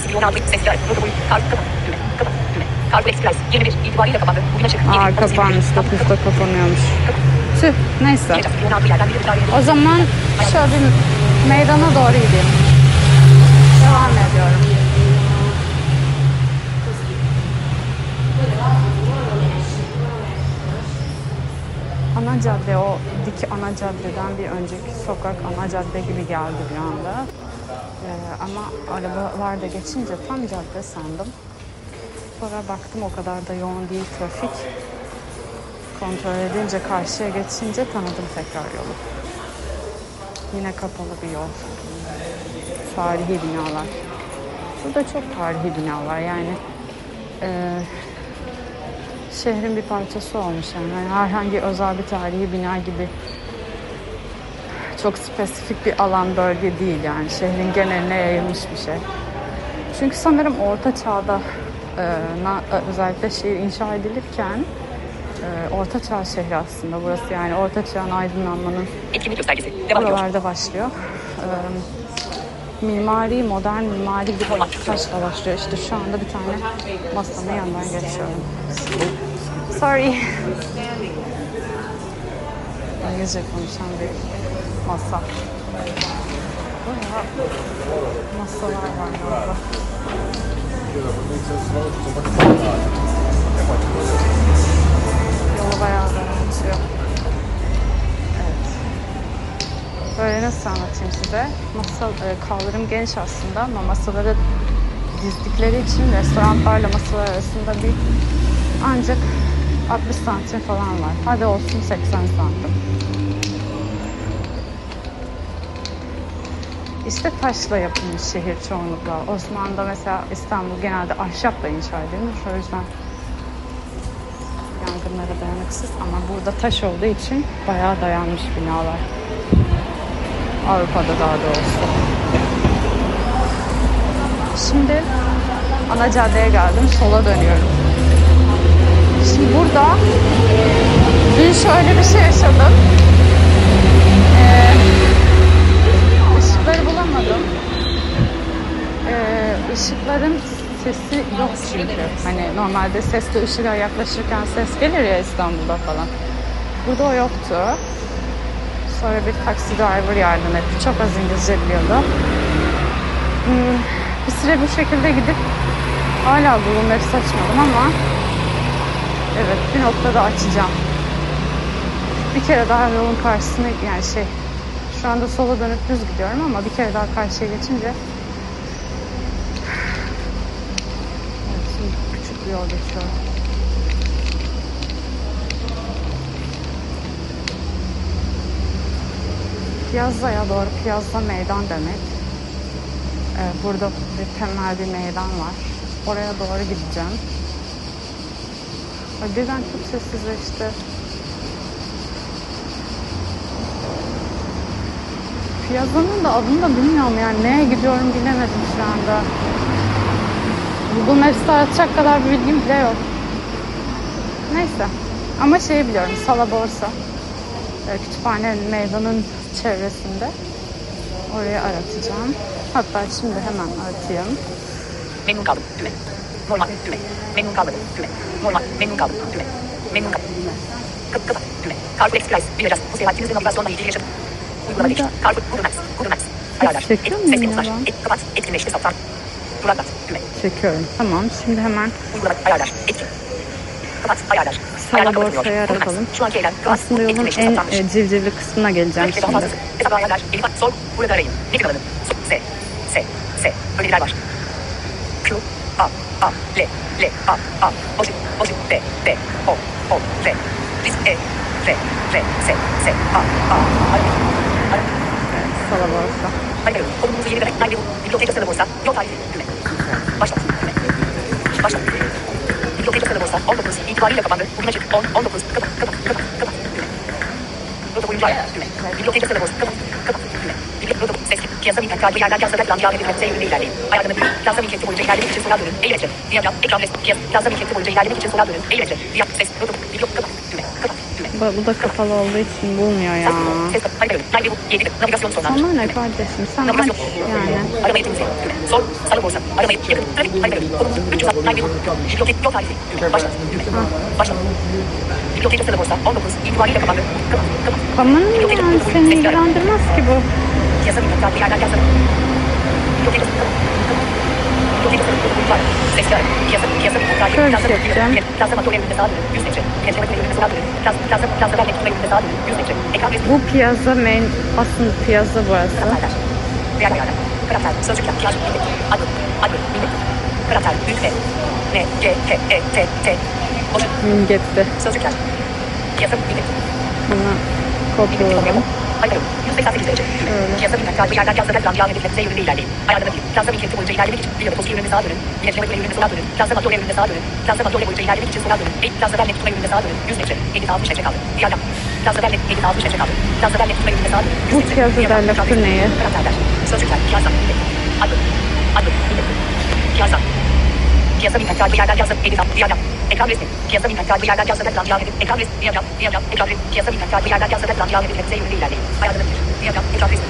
Carrefour Express 21 itibariyle kapandı. Bugün açık. Kapanmış. 9'da kapanıyormuş. Tüh, neyse. O zaman şöyle bir meydana doğru gideyim. devam ediyorum. Ana cadde, o dik ana caddeden bir önceki sokak ana cadde gibi geldi bir anda. Ama arabalar da geçince tam cadde sandım. Sonra baktım o kadar da yoğun değil trafik. Kontrol edince karşıya geçince tanıdım tekrar yolu. Yine kapalı bir yol. Tarihi binalar. Burada çok tarihi binalar yani. Şehrin bir parçası olmuş yani herhangi özel bir tarihi bina gibi çok spesifik bir alan bölge değil yani şehrin geneline yayılmış bir şey. Çünkü sanırım Orta Çağ'da özellikle şehir inşa edilirken Orta Çağ şehri aslında burası yani Orta Çağ'ın aydınlanmanın buralarda başlıyor. Mimari, modern mimari bir taşla başlıyor. İşte şu anda bir tane masanın yanından geçiyorum. Sorry. İngilizce konuşan bir masa. Bayağı masalar var burada. Yolu bayağı daraltıyor. Evet. Böyle nasıl anlatayım size? Kaldırım geniş aslında ama masaları dizdikleri için restoranlarla masalar arasında bir ancak 60 santim falan var. Hadi olsun 80 santim. İşte taşla yapılmış şehir çoğunlukla. Osmanlı'da mesela İstanbul genelde ahşapla inşa edilmiş. O yüzden yangınlara dayanıksız ama burada taş olduğu için bayağı dayanmış binalar. Avrupa'da daha doğrusu. Şimdi ana caddeye geldim. Sola dönüyorum. Şimdi burada dün şöyle bir şey yaşadım. Işıkları bulamadım. Işıkların sesi yok çünkü. Hani normalde sesle ışığa yaklaşırken ses gelir ya İstanbul'da falan. Burada o yoktu. Sonra bir taksi driver yardım etti. Çok az İngilizce biliyordu. Bir süre bu şekilde gidip hala Google Maps açmadım ama evet bir noktada açacağım. Bir kere daha yolun karşısına yani şu anda sola dönüp düz gidiyorum ama bir kere daha karşıya geçince evet, şimdi küçük bir yol geçiyorum. Piazza'ya doğru, Piazza meydan demek. Burada bir temel bir meydan var. Oraya doğru gideceğim. Birden çok sessizleşti. Piazza'nın da adını da bilmiyorum yani neye gidiyorum bilemedim şu anda. Google Maps'te aratacak kadar bir bilgim bile yok. Neyse. Ama biliyorum. Sala Borsa. Kütüphane meydanın çevresinde. Oraya aratacağım. Hatta şimdi hemen aratayım. Memnun kaldım. Düğme. Normal. Düğme. Memnun kalmadım. Düğme. Normal. Memnun kaldım. Düğme. Memnun kaldım. Kapat. Düğme. Carrefour Express. Bileceğiz. Bu seyahatinizde navigasyonla ilgili yaşadım. Uygulama değiştir. Carrefour. Google Maps. Google Maps. Ayarlar. Çekiyor muyum ya ben? Kapat. Etkinleştir. Saptan. Duraklat. Düğme. Çekiyorum. Tamam. Şimdi hemen Uygulama. Ayarlar. Etkin. Kapat. Ayarlar. Sala Borsa'yı aratalım. Şu anki eylem. Aslında yolun en civcivli kısmına geleceğim şimdi. Hesap ayarlar. Elif sol. Burada arayın. Ne kadar S. Öneriler var. Q. A. L. A. Boşluk. B. O. R. Risk. R. S. A. Sala Borsa. Ayarlıyorum. Konumunuzu yeni demek. Biblioteca Sala Borsa. Yol tarifi. Düğme. Başlat. Biblioteca Sala Borsa. 19. İtibariyle kapandı. Bugün açık. 19. Kapat. Düğme. Protokol ayar. Düğme. Biblioteca Sala Borsa. Kapat. Düğme. Protokol. Sesli. Piyasa miktar kalbi yerler yazıda plan devam edilmekte yönünde ilerleyin. Ayarlamak. Piyasa milkiyeti boyunca ilerlemek için sola dönün. Eğlenceli. Diyagram. Ekran resmi. Piyasa milkiyeti boyunca ilerlemek için sola dönün. Eğlenceli. Diyagram. Ses. Protokol. Biblioteca. Kapat. Düğme. Bu da kapalı olduğu için bulmuyor ya. Sana ne kardeşim? Sen aç yani. Arama yetinisi. Sol. Sala Borsa. Arama yetinisi. Yakın. Trafik. Ayarlıyorum. Konumuz 300. Bibliotek. Yol tarifi. Başlat. Başlat. Biblioteca Sala Borsa. 19. İtibariyle kapandı. Kapat. Kaman yani seni ilgilendirmez ki bu. Piyasa miktar kalbi yerler yazıda. Biblioteca. Var. Sesli araba. Piyasa. Piyasa. Takip. Şöyle Piyasa. çekeceğim. Piyasa motor evinde sağa dönün. 100 metre. Pencere bakın evinde sağa dönün. Piyasa vermek tutma evinde sağa dönün. 100 metre. Ekran resmi. Bu piyaza aslında piyaza burası. Karakterler. Diğer ayarlar. Karakter. Sözcükler. Piyasa. Millet. Adı. Adı. Millet. Karakter. Büyük F. N. G. T. E. T. T. Boşluk. Millet'te. Sözcükler. Piyasa. Millet. Bunu kopyaladım. Hayır. 188 derece. Piyasa bilmem karşı yerden piyasa reklam devam edip yönünde ilerleyin. Ayarlama değil. Piyasa bilkenti boyunca ilerlemek için bir ya da toski yönünde sağa dönün. İletişime bakın yönünde sola dönün. Piyasa matör yönünde sağa dönün. Piyasa matör boyunca ilerlemek için sola dönün. Piyasa vermek tutma yönünde sağa dönün. 100 metre. 50-60 metre kaldı. Diğerden. Piyasa vermek 50-60 metre kaldı. Piyasa vermek tutma yönünde sağa dönün. Bu piyasada lafı neye? Karakterler. Sözcükler. Piyasa. Millet. Adı. Adı. Millet. Piyasa. Piyasa bilmem karşı yerden piyasa 50-60 diğerden. Ekran resmi. Piyasa bilmem karşı yerden piyasa reklam devam edip ekran resmi. Diğerden. Ekran resmi. Piyasa bilmem karşı yerden piyasa reklam devam edip hepsi yönünde ilerleyin. Ayarlanabilir. Diğerden. Ekran resmi.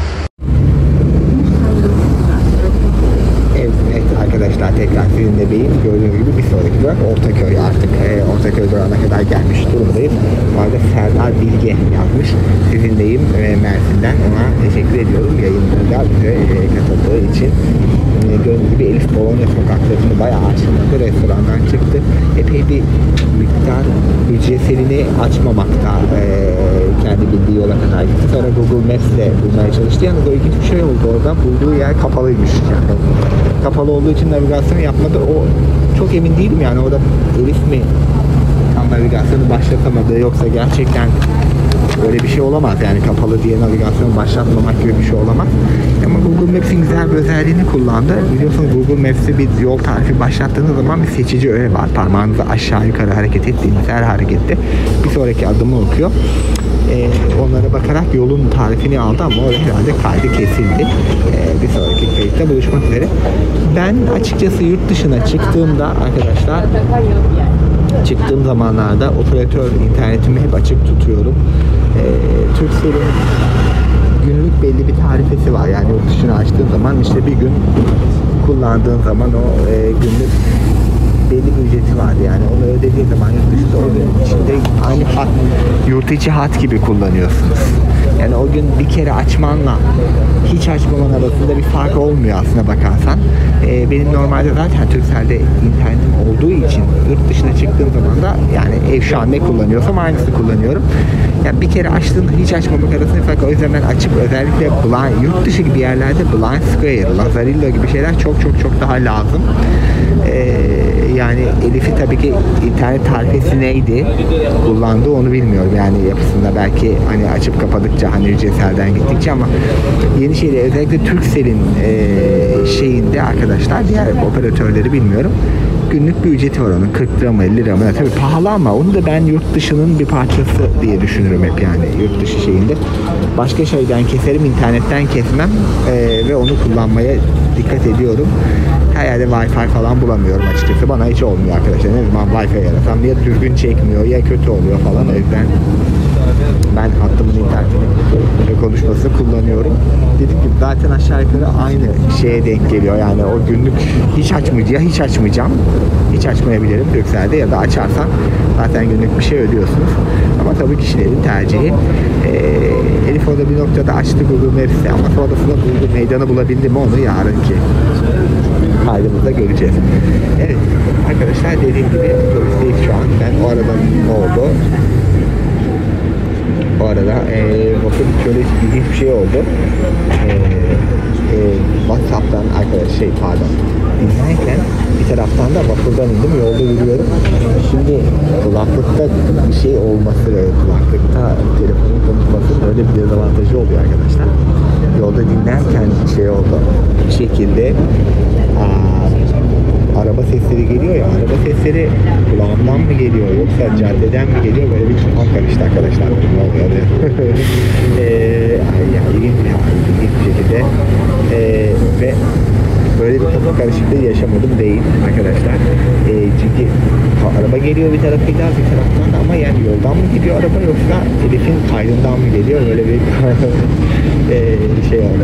Evet arkadaşlar, tekrar Film'deyim. Gördüğünüz gibi bir sonraki durak Ortaköy artık. Ortaköy durağına kadar gelmiş durumdayız. Bu arada Serdar Bilge yazmış. Film'deyim Mersin'den. Ona teşekkür ediyorum yayınlarında bize katıldığı için. Gördüğünüz gibi Elif Bologna sokaklarını bayağı açmadı. Restorandan çıktı. Epey bir miktar ücretselini açmamakta kendi bildiği yola kadar gitti. Sonra Google Maps'le bulmaya çalıştı. Yalnız o ilginç bir şey oldu orada. Bulduğu yer kapalıymış. Yani kapalı olduğu için navigasyon yapmadı. O çok emin değilim yani orada Elif mi tam navigasyonu başlatamadı yoksa gerçekten öyle bir şey olamaz yani kapalı diye navigasyon başlatmamak gibi bir şey olamaz. Ama Google Maps'in güzel bir özelliğini kullandı. Biliyorsunuz Google Maps'te bir yol tarifi başlattığınız zaman bir seçici öğe var. Parmağınızı aşağı yukarı hareket ettiğiniz her harekette bir sonraki adımı okuyor. Onlara bakarak yolun tarifini aldı ama o herhalde kaydı kesildi. Bir sonraki kayıtta buluşmak üzere. Ben açıkçası yurt dışına çıktığımda arkadaşlar çıktığım zamanlarda operatör internetimi hep açık tutuyorum. Turkcell'in günlük belli bir tarifesi var. Yani yurt dışına açtığın zaman işte bir gün kullandığın zaman o günlük belli bir ücreti vardı. Yani onu ödediğin zaman yurt dışında o gün içinde aynı hat, yurt içi hat gibi kullanıyorsunuz. Yani o gün bir kere açmanla hiç açmaman arasında bir fark olmuyor aslına bakarsan. Benim normalde zaten Turkcell'de internetim olduğu için yurt dışına çıktığım zaman da yani ev şu an ne kullanıyorsam aynısını kullanıyorum. Yani bir kere açtığında hiç açmamak arasında fark. O yüzden ben açıp özellikle yurt dışı gibi yerlerde Blind Square, Lazarillo gibi şeyler çok daha lazım. Yani Elif'i tabii ki internet tarifesi neydi kullandığı onu bilmiyorum yani yapısında belki hani açıp kapadıkça hani ücretselden gittikçe ama yeni şeyler özellikle Turkcell'in şeyinde arkadaşlar diğer operatörleri bilmiyorum. Günlük bir ücreti var onun 40 lira mı 50 lira mı tabii pahalı ama onu da ben yurt dışının bir parçası diye düşünürüm hep yani yurt dışı şeyinde. Başka şeyden keserim internetten kesmem ve onu kullanmaya dikkat ediyorum. Her yerde Wi-Fi falan bulamıyorum açıkçası. Bana hiç olmuyor arkadaşlar. Ne zaman Wi-Fi yarasam ya düzgün çekmiyor ya kötü oluyor falan. O yüzden ben hattımın internetini konuşmasını kullanıyorum. Dediğim gibi zaten aşağı yukarı aynı şeye denk geliyor. Yani o günlük hiç açmayacağım. Hiç açmayabilirim Turkcell'de ya da açarsam zaten günlük bir şey ödüyorsunuz. Ama tabii kişilerin tercihi. Elif orada bir noktada açtı Google Maps'i ama sonrasında Google meydanı bulabildi mi onu yarınki kaydımızda göreceğiz. Evet arkadaşlar dediğim gibi otobüsteyiz şu an. Ben o arada ne oldu? O arada bakın şöyle ilginç bir şey oldu. WhatsApp'tan dinlerken bir taraftan da vapurdan indim yolda yürüyorum. Şimdi kulaklıkta bir şey olması ve kulaklıkta telefonun konuşmasının öyle bir dezavantajı oluyor arkadaşlar. Yolda dinlerken şey oldu. Bir şekilde araba sesleri geliyor ya, araba sesleri kulağımdan mı geliyor yoksa caddeden mi geliyor, böyle bir kafam karıştı arkadaşlar. Ne oluyor diye. İlginç bir şekilde ve böyle bir kafa karışıklığı yaşamadım değil arkadaşlar. Çünkü araba geliyor bir tarafıyla bir taraftan da ama yani yoldan mı gidiyor araba yoksa Elif'in kaydından mı geliyor, böyle bir şey oldu.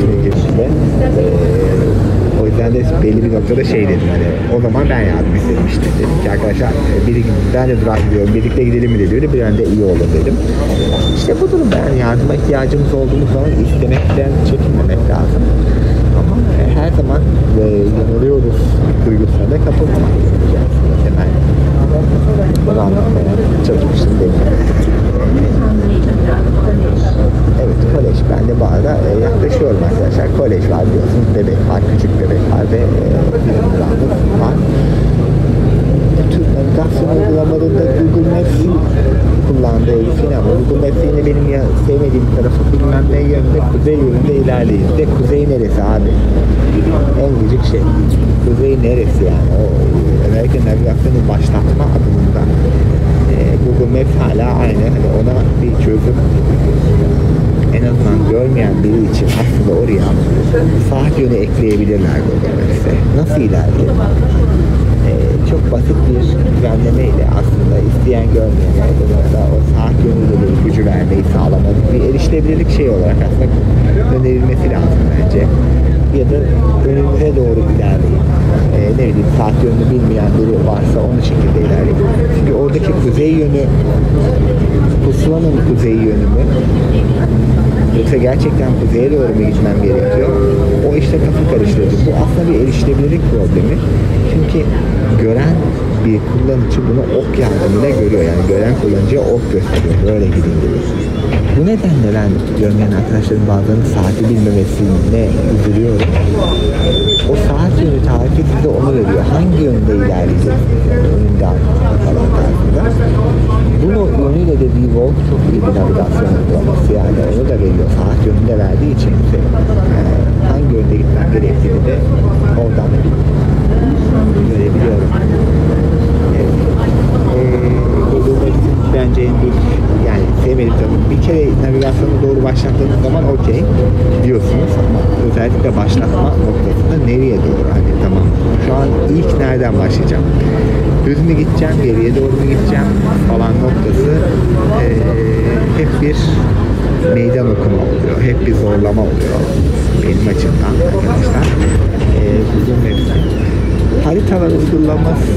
O yüzden de belli bir noktada şey dedim hani o zaman ben yardım istedim işte dedim ki arkadaşlar ben de drive ediyorum birlikte gidelim mi dedi bir an de iyi olur dedim. İşte bu durum yani yardıma ihtiyacımız olduğumuz zaman istemekten çekinmemek lazım. Ama her zaman yanılıyoruz duygusuna da kapılmamak gerekiyor aslında temelde. Bunu anlatmaya çalışmıştım değil mi? Evet, kolej. Ben de bu arada yaklaşıyorum arkadaşlar. Kolej var diyorsunuz, bebek var, küçük bebek var ve bir umurağımız var. Bu tür navigasyon uygulamalarında Google Maps kullandığı Elif'in ama Google Maps yine benim sevmediğim tarafı bilmem ne yönünde, kuzey yönünde ilerleyin. De kuzey neresi abi? En gıcık şey. Kuzey neresi yani? O Amerikan navigasyonu başlatma adımında Google Maps hala aynı. Hani ona bir çözüm en azından görmeyen biri için aslında oraya saat yönü ekleyebilirler Google Maps'e. Nasıl ilerleyelim? Çok basit bir düzenlemeyle aslında isteyen görmeyene da o saat yönüyle bir ipucu vermeyi sağlamadık bir erişilebilirlik şey olarak aslında önerilmesi lazım bence. Ya da önümüze doğru ilerleyin. Ne bileyim, saat yönünü bilmeyen biri varsa onun şekilde ilerleyin. Çünkü oradaki kuzey yönü pusulanın kuzey yönü mü? Yoksa gerçekten kuzeye doğru mu gitmem gerekiyor? O işte kafa karıştırıcı. Bu aslında bir erişilebilirlik problemi. Çünkü gören bir kullanıcı bunu ok yardımıyla görüyor. Yani gören kullanıcıya ok gösteriyor. Böyle gidin gibi. Bu nedenle ben görmeyen arkadaşların bazılarının saati bilmemesine üzülüyorum. O saat yönü tarifi size onu veriyor. Hangi yönde ilerleyeceksiniz? Yani önünde falan tarzında. Bunu yönüyle de Vivo çok iyi bir navigasyon uygulaması, yani onu da veriyor. Saat yönünü de verdiği için hangi yönde gitmem gerektiğini de oradan görebiliyorum. Google Maps'in bence en büyük, yani sevmedim tabii. Bir kere navigasyonu doğru başlattığınız zaman okey diyorsunuz ama özellikle başlatma noktasında nereye doğru, hani tamam şu an ilk nereden başlayacağım? Düz mü gideceğim, geriye doğru mu gideceğim falan noktası hep bir meydan okuma oluyor. Hep bir zorlama oluyor benim açımdan arkadaşlar. Google Maps'in haritalar uygulaması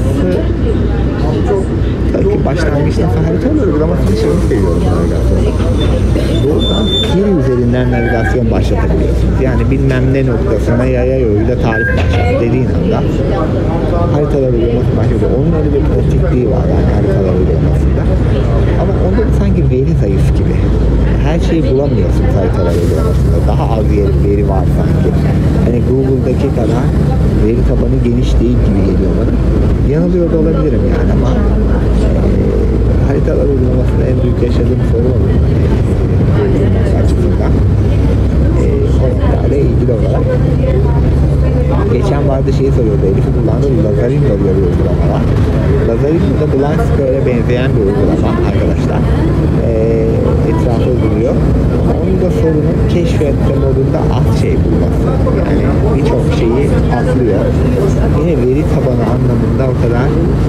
tabii ki başlangıçta haritalar uygulamasını şeyini seviyorum navigasyonu. Doğrudan Siri üzerinden navigasyon başlatabiliyorsunuz. Yani bilmem ne noktasına yaya yoluyla tarih başlat dediğin anda haritalar uygulaması başlıyor. Onun öyle bir pratikliği var yani haritalar uygulamasında. Ama onda da sanki veri zayıf gibi. Her şeyi bulamıyorsunuz haritalar uygulamasında. Daha az veri var sanki. Hani Google'daki kadar veri tabanı geniş değil gibi geliyor bana. Yanılıyor da olabilirim yani ama haritalar uygulamasında en büyük yaşadığım sorun oluyor. Açısından. Onlarla ilgili olarak. Geçen vardı şeyi soruyordu. Elif'i kullandığı Lazarino diyor bir uygulama var. Lazarino da Blind Square'e benzeyen bir uygulama arkadaşlar. Etrafı buluyor. Onun da sorunu keşfetme modunda az şey bulması. Yani birçok şeyi atlıyor. Yine veri tabanı anlamında o kadar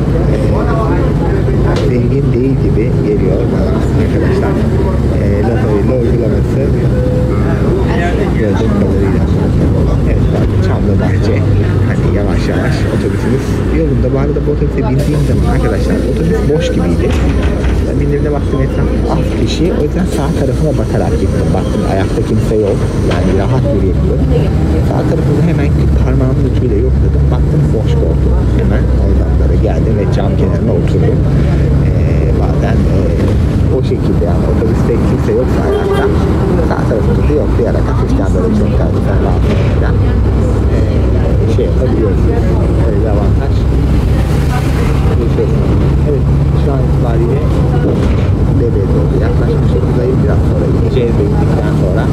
zengin değil gibi geliyor bana arkadaşlar. Lazarino uygulaması gördüğüm kadarıyla. Evet, Çamlıbahçe. Hani yavaş yavaş otobüsümüz yolunda. Bu arada bu otobüse bindiğim zaman arkadaşlar otobüs boş gibiydi. Ben bindiğimde baktım etraf az kişi. O yüzden sağ tarafına bakarak gittim. Baktım ayakta kimse yok. Yani rahat yürüyebiliyorum. Sağ tarafını hemen parmağımın ucuyla yokladım. Baktım boş oldu. Hemen oradan böyle geldim ve cam kenarına oturdum. Bazen o şekilde yani otobüste kimse yoksa ayakta sağ tarafımızı yoklayarak hafiften böyle çok kalırsan rahatlıkla şey yapabiliyorsunuz. Öyle bir avantaj geçiyorsunuz. Evet, şu an itibariyle Bebe'ye doğru yaklaşmış durumdayım. Biraz sonra ineceğiz ve indikten sonra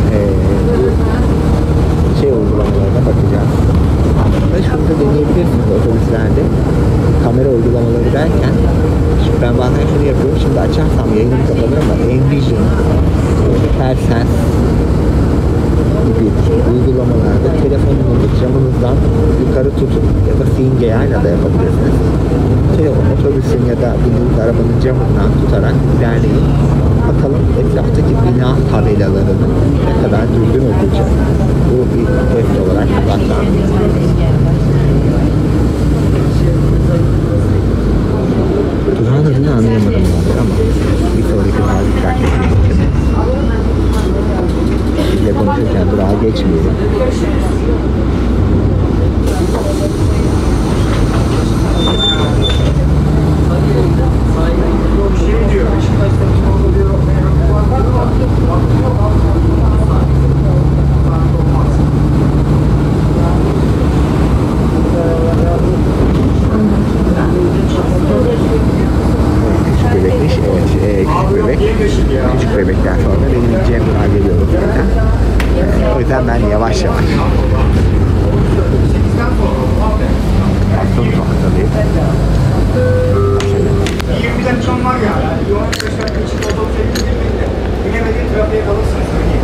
uygulamalarına bakacağız. Aslında şunu da deneyebilirsiniz otobüslerde. Kamera uygulamaları derken ben bazen şunu yapıyorum. Şimdi açarsam yayınım kapanır ama Envision, Persense gibi uygulamalarda telefonunuzu camınızdan yukarı tutup ya da Fingea'yla da yapabilirsiniz. Otobüsün ya da bindiğiniz arabanın camından tutarak ilerleyin. Bakalım etraftaki bina tabelalarını ne kadar düzgün okuyacak. Bu bir test olarak uzaktan. Tuzağın adını anlayamadım ama bir sonraki daha dikkatli edin. Bizle konuşurken durağa geçmeyelim. Küçük bebekten sonra benim ineceğim durağa geliyorum zaten. O yüzden ben yavaş yavaş. Aslında noktalıyım. 20 dakikam var ya. Yoğun göstermek için otobüse gidildiğinde binemediğin trafiğe kalırsın söyleyeyim.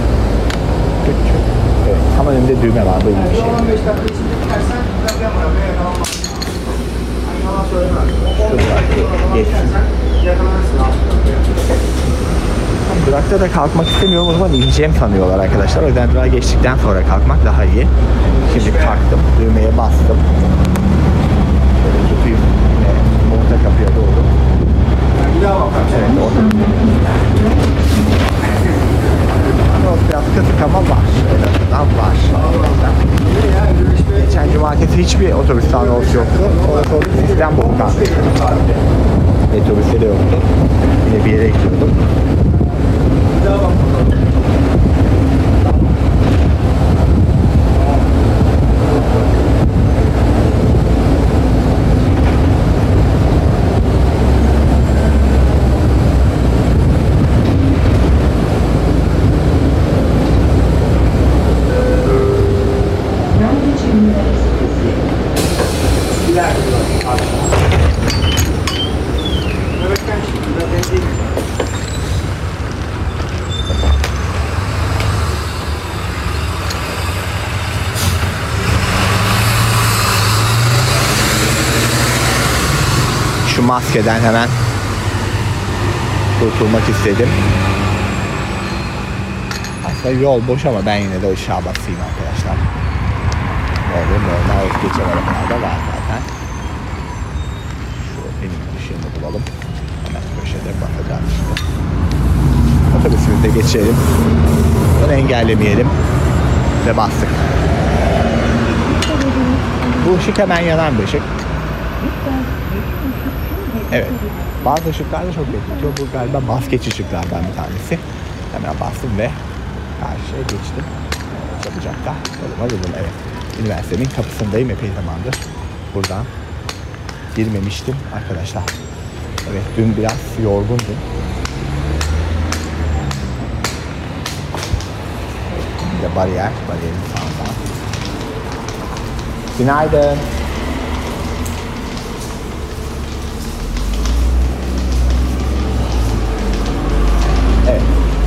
Evet, tam önümde düğme var böyle bir şey. 15 dakika içinde gidersen trafiğe marabaya yakalanmaz. Hani yalan söylemez. Geçsin. Yakalanırsın abi. Durakta da kalkmak istemiyorum o zaman ineceğim sanıyorlar arkadaşlar. O yüzden durağa geçtikten sonra kalkmak daha iyi. Şimdi kalktım, düğmeye bastım. Şöyle tutayım yine orta kapıya doğru. Bir daha bakalım. Evet, orada. Ama biraz kısık ama var. En azından var. Geçen cumartesi hiçbir otobüs anonsu yoktu. Orası oldu sistem bozuldu. Metrobüste de yoktu. Yine bir yere gidiyordum. Şu maskeden hemen kurtulmak istedim. Aslında yol boş ama ben yine de ışığa basayım arkadaşlar. Orada normal geçen arabalarda var zaten. Şu benim ışığını bulalım. Hemen köşede bakacağım şimdi. Otobüsümüzde geçelim. Onu engellemeyelim. Ve bastık. Bu ışık hemen yanan bir ışık. Evet. Bazı ışıklar da çok bekletiyor. Bu galiba baskeç ışıklardan bir tanesi. Hemen bastım ve karşıya geçtim. Çabucakta yoluma girdim. Evet. Üniversitenin kapısındayım. Epey zamandır buradan girmemiştim arkadaşlar. Evet. Dün biraz yorgundum. Bir de bariyerin sağından. Günaydın. Evet.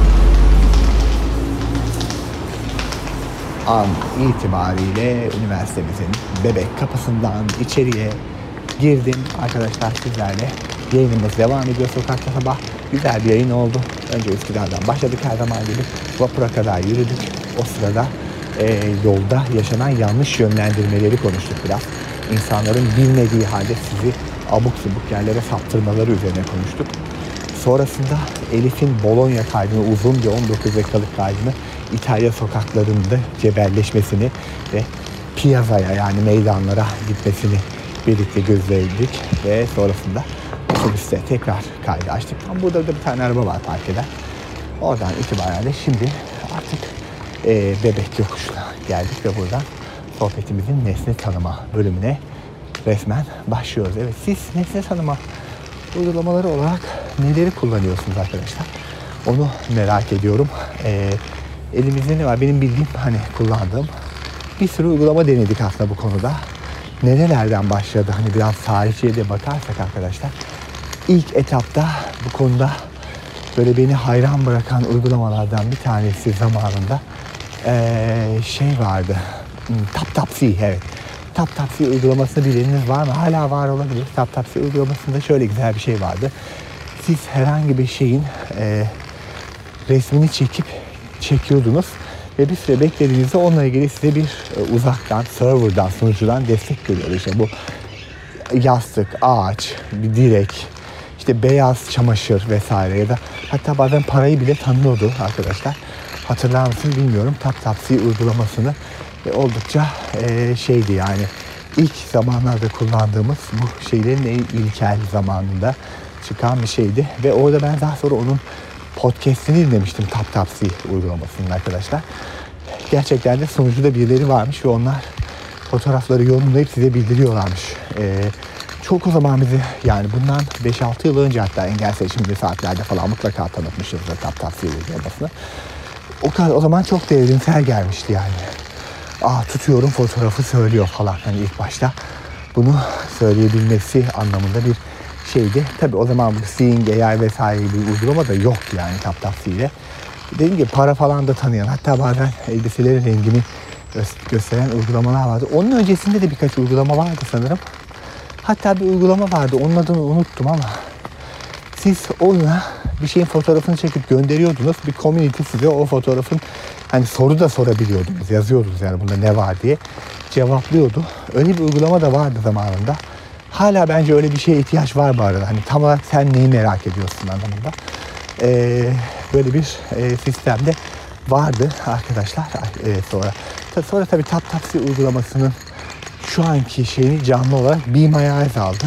An itibariyle üniversitemizin Bebek kapısından içeriye girdim. Arkadaşlar sizlerle yayınımız devam ediyor. Sokakta sabah güzel bir yayın oldu. Önce Üsküdar'dan başladık her zaman gibi. Vapura kadar yürüdük. O sırada yolda yaşanan yanlış yönlendirmeleri konuştuk biraz. İnsanların bilmediği halde sizi abuk subuk yerlere saptırmaları üzerine konuştuk. Sonrasında Elif'in Bologna kaydını, uzun bir 19 dakikalık kaydını İtalya sokaklarında cebelleşmesini ve piyazaya yani meydanlara gitmesini birlikte gözledik ve sonrasında otobüste tekrar kaydı açtık. Ama burada da bir tane araba var park eden. Oradan itibaren şimdi artık Bebek yokuşuna geldik ve buradan sohbetimizin nesne tanıma bölümüne resmen başlıyoruz. Evet, siz nesne tanıma uygulamaları olarak neleri kullanıyorsunuz arkadaşlar? Onu merak ediyorum. Elimizde ne var? Benim bildiğim kullandığım bir sürü uygulama denedik aslında bu konuda. Nerelerden başladı? Biraz tarihçiye de bakarsak arkadaşlar. İlk etapta bu konuda böyle beni hayran bırakan uygulamalardan bir tanesi zamanında vardı. TapTapSee, evet. TapTapSee uygulamasını bileniniz var mı? Hala var olabilir. TapTapSee uygulamasında şöyle güzel bir şey vardı. Siz herhangi bir şeyin resmini çekiyordunuz ve bir süre beklediğinizde onunla ilgili size bir uzaktan, serverdan, sunucudan destek geliyordu. İşte bu yastık, ağaç, bir direk, işte beyaz çamaşır vesaire ya da hatta bazen parayı bile tanıyordu arkadaşlar. Hatırlar mısınız bilmiyorum. TapTapSee uygulamasını Oldukça şeydi yani. İlk zamanlarda kullandığımız bu şeylerin en ilkel zamanında çıkan bir şeydi. Ve orada ben daha sonra onun podcast'ini dinlemiştim, TapTapSee uygulamasının arkadaşlar. Gerçekten de sunucuda birileri varmış ve onlar fotoğrafları yorumlayıp size bildiriyorlarmış. Çok o zaman bizi, yani bundan 5-6 yıl önce hatta engel seçimli saatlerde falan mutlaka tanıtmışızdır TapTapSee uygulamasını. O zaman çok devrimsel gelmişti yani. Tutuyorum fotoğrafı söylüyor falan. Hani ilk başta bunu söyleyebilmesi anlamında bir şeydi. Tabii o zaman bu Seeing AI vesaire bir uygulama da yoktu yani TapTapSee ile. Dediğim gibi para falan da tanıyan, hatta bazen elbiselerin rengini gösteren uygulamalar vardı. Onun öncesinde de birkaç uygulama vardı sanırım. Hatta bir uygulama vardı, onun adını unuttum ama siz ona bir şeyin fotoğrafını çekip gönderiyordunuz. Bir community size o fotoğrafın hani soru da sorabiliyordunuz, yazıyordunuz yani bunda ne var diye cevaplıyordu. Öyle bir uygulama da vardı zamanında. Hala bence öyle bir şeye ihtiyaç var bu arada. Hani tam olarak sen neyi merak ediyorsun anlamında. Böyle bir sistemde vardı arkadaşlar. Sonra tabii TapTapSee uygulamasının şu anki şeyini canlı olarak Be My Eyes aldı.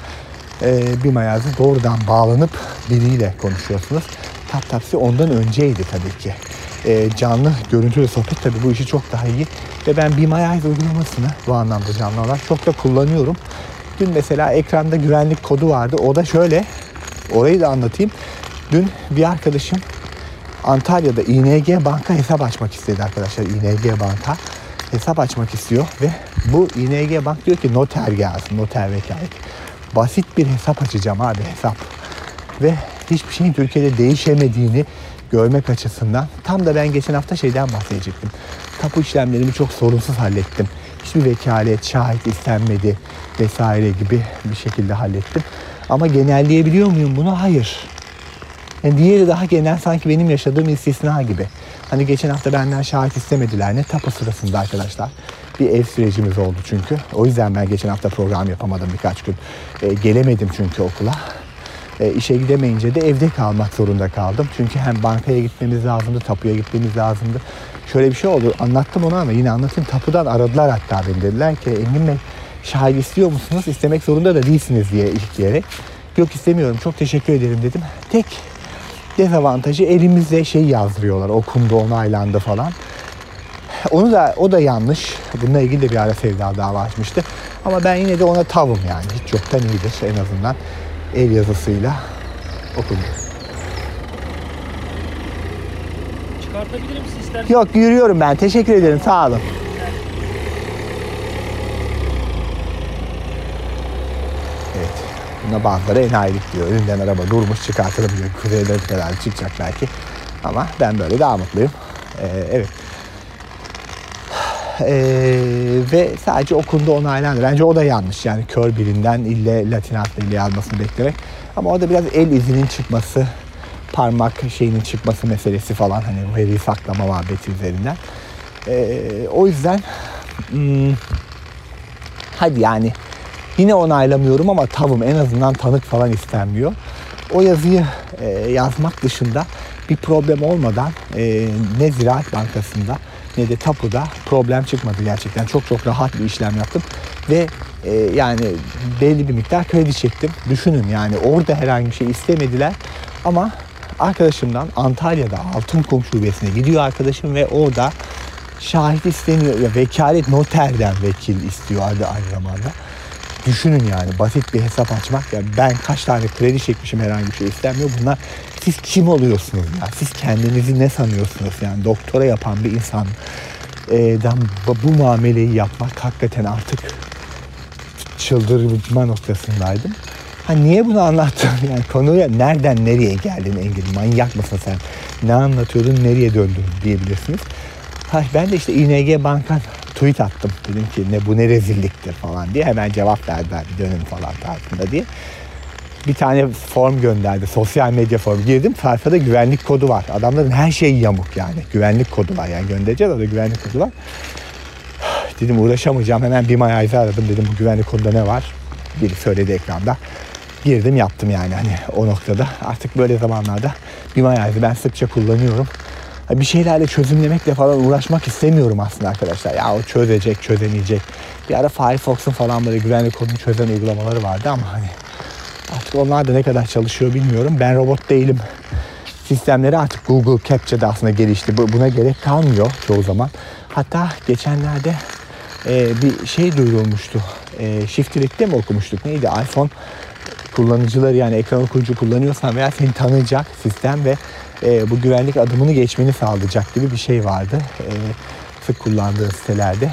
Be My Eyes'e doğrudan bağlanıp biriyle konuşuyorsunuz. TapTapSee ondan önceydi tabii ki. Canlı görüntülü sohbet tabii bu işi çok daha iyi. Ve ben Be My Eyes uygulamasını bu anlamda canlı olarak çok da kullanıyorum. Dün mesela ekranda güvenlik kodu vardı. O da şöyle, orayı da anlatayım. Dün bir arkadaşım Antalya'da ING Bank'a hesap açmak istedi arkadaşlar. ING Bank'a hesap açmak istiyor ve bu ING Bank diyor ki noter gelsin, noter vekalet. Basit bir hesap açacağım abi, hesap. Ve hiçbir şeyin Türkiye'de değişemediğini görmek açısından tam da ben geçen hafta şeyden bahsedecektim. Tapu işlemlerimi çok sorunsuz hallettim. Hiçbir vekalet, şahit istenmedi vesaire gibi bir şekilde hallettim. Ama genelleyebiliyor muyum bunu? Hayır. Yani diğeri daha genel, sanki benim yaşadığım istisna gibi. Hani geçen hafta benden şahit istemediler. Ne tapu sırasında arkadaşlar. Bir ev sürecimiz oldu çünkü. O yüzden ben geçen hafta program yapamadım birkaç gün. Gelemedim çünkü okula. İşe gidemeyince de evde kalmak zorunda kaldım. Çünkü hem bankaya gitmemiz lazımdı, tapuya gitmemiz lazımdı. Şöyle bir şey oldu. Anlattım onu ama yine anlatayım. Tapudan aradılar hatta beni. Dediler ki Engin Bey şahit istiyor musunuz? İstemek zorunda da değilsiniz diye diyerek. Yok istemiyorum, çok teşekkür ederim dedim. Tek dezavantajı elimizde şey yazdırıyorlar. Okundu, onaylandı falan. O da yanlış. Bununla ilgili de bir ara Sevda dava açmıştı. Ama ben yine de ona tavım yani. Hiç yoktan iyidir en azından. El yazısıyla okundu. Çıkartabilir misin istersen? Yok, yürüyorum ben. Teşekkür ederim. Sağ olun. Evet. Buna bazıları enayilik diyor. Önünden araba durmuş, çıkartılır diyor. Kuzeyleri herhalde çıkacak belki. Ama ben böyle daha mutluyum. Evet. Ve sadece okundu, onaylandı. Bence o da yanlış. Yani kör birinden ille Latin harfleriyle yazmasını beklemek. Ama orada biraz el izinin çıkması, parmak şeyinin çıkması meselesi falan, hani veri saklama muhabbeti üzerinden. O yüzden hadi yani yine onaylamıyorum ama tavım, en azından tanık falan istenmiyor. O yazıyı yazmak dışında bir problem olmadan ne Ziraat Bankası'nda ne de tapuda problem çıkmadı gerçekten. Çok çok rahat bir işlem yaptım ve yani belli bir miktar kredi çektim. Düşünün yani orada herhangi bir şey istemediler ama arkadaşımdan Antalya'da Altınkum Şubesi'ne gidiyor arkadaşım ve orada şahit isteniyor. Ya vekalet, noterden vekil istiyor aynı zamanda. Düşünün yani basit bir hesap açmak. Yani ben kaç tane kredi çekmişim, herhangi bir şey istenmiyor. Bunlar, siz kim oluyorsunuz ya? Siz kendinizi ne sanıyorsunuz? Yani doktora yapan bir insan bu muameleyi yapmak hakikaten artık çıldırma noktasındaydım. Niye bunu anlattım? Yani konuya nereden nereye geldin Engin? Manyak mısın sen? Ne anlatıyordun, nereye döndün diyebilirsiniz. Ben de işte ING Bank'a tweet attım. Dedim ki bu ne rezilliktir falan diye. Hemen cevap verdiler bir dönem falan tarzında diye. Bir tane form gönderdi. Sosyal medya formu. Girdim, sayfada güvenlik kodu var. Adamların her şeyi yamuk yani. Güvenlik kodu var yani, göndereceğiz, orada güvenlik kodu var. Dedim uğraşamayacağım. Hemen Be My Eyes'ı aradım. Dedim bu güvenlik koduda ne var? Biri söyledi ekranda. Girdim, yaptım yani hani o noktada. Artık böyle zamanlarda Be My Eyes'ı ben sıkça kullanıyorum. bir şeylerle çözümlemekle falan uğraşmak istemiyorum aslında arkadaşlar. Ya o çözecek, çözemeyecek. Bir ara Firefox'un falan böyle güvenlik kodunu çözen uygulamaları vardı ama hani artık onlar da ne kadar çalışıyor bilmiyorum. Ben robot değilim. Sistemleri artık Google Captcha'da aslında gelişti. Buna gerek kalmıyor çoğu zaman. Hatta geçenlerde bir şey duyurulmuştu. Shift Direct'te mi okumuştuk? Neydi? iPhone kullanıcıları, yani ekran okuyucu kullanıyorsan veya seni tanıyacak sistem ve bu güvenlik adımını geçmeni sağlayacak gibi bir şey vardı. Sık kullandığı sitelerde.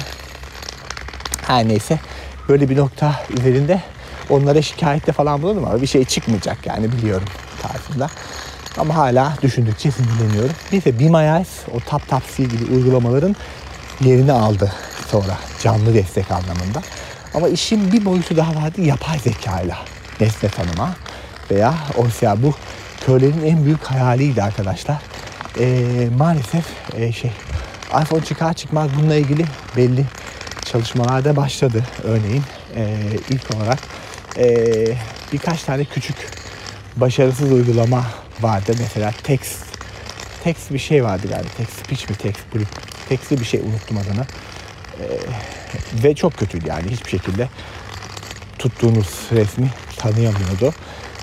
Her neyse, böyle bir nokta üzerinde onlara şikayette falan bulundum ama bir şey çıkmayacak yani, biliyorum tarzında. Ama hala düşündükçe sinirleniyorum. Neyse, Be My Eyes, o TapTapSee gibi uygulamaların yerini aldı sonra canlı destek anlamında. Ama işin bir boyutu daha vardı, yapay zekayla nesne tanıma veya OCR. Bu körlerin en büyük hayaliydi arkadaşlar. Maalesef iPhone çıkar çıkmaz bununla ilgili belli çalışmalarda başladı. Örneğin ilk olarak birkaç tane küçük başarısız uygulama vardı. Mesela text bir şey vardı galiba. Text speech mi, text'li bir şey, unuttum adını. Ve çok kötüydü yani, hiçbir şekilde tuttuğunuz resmi tanıyamıyordu.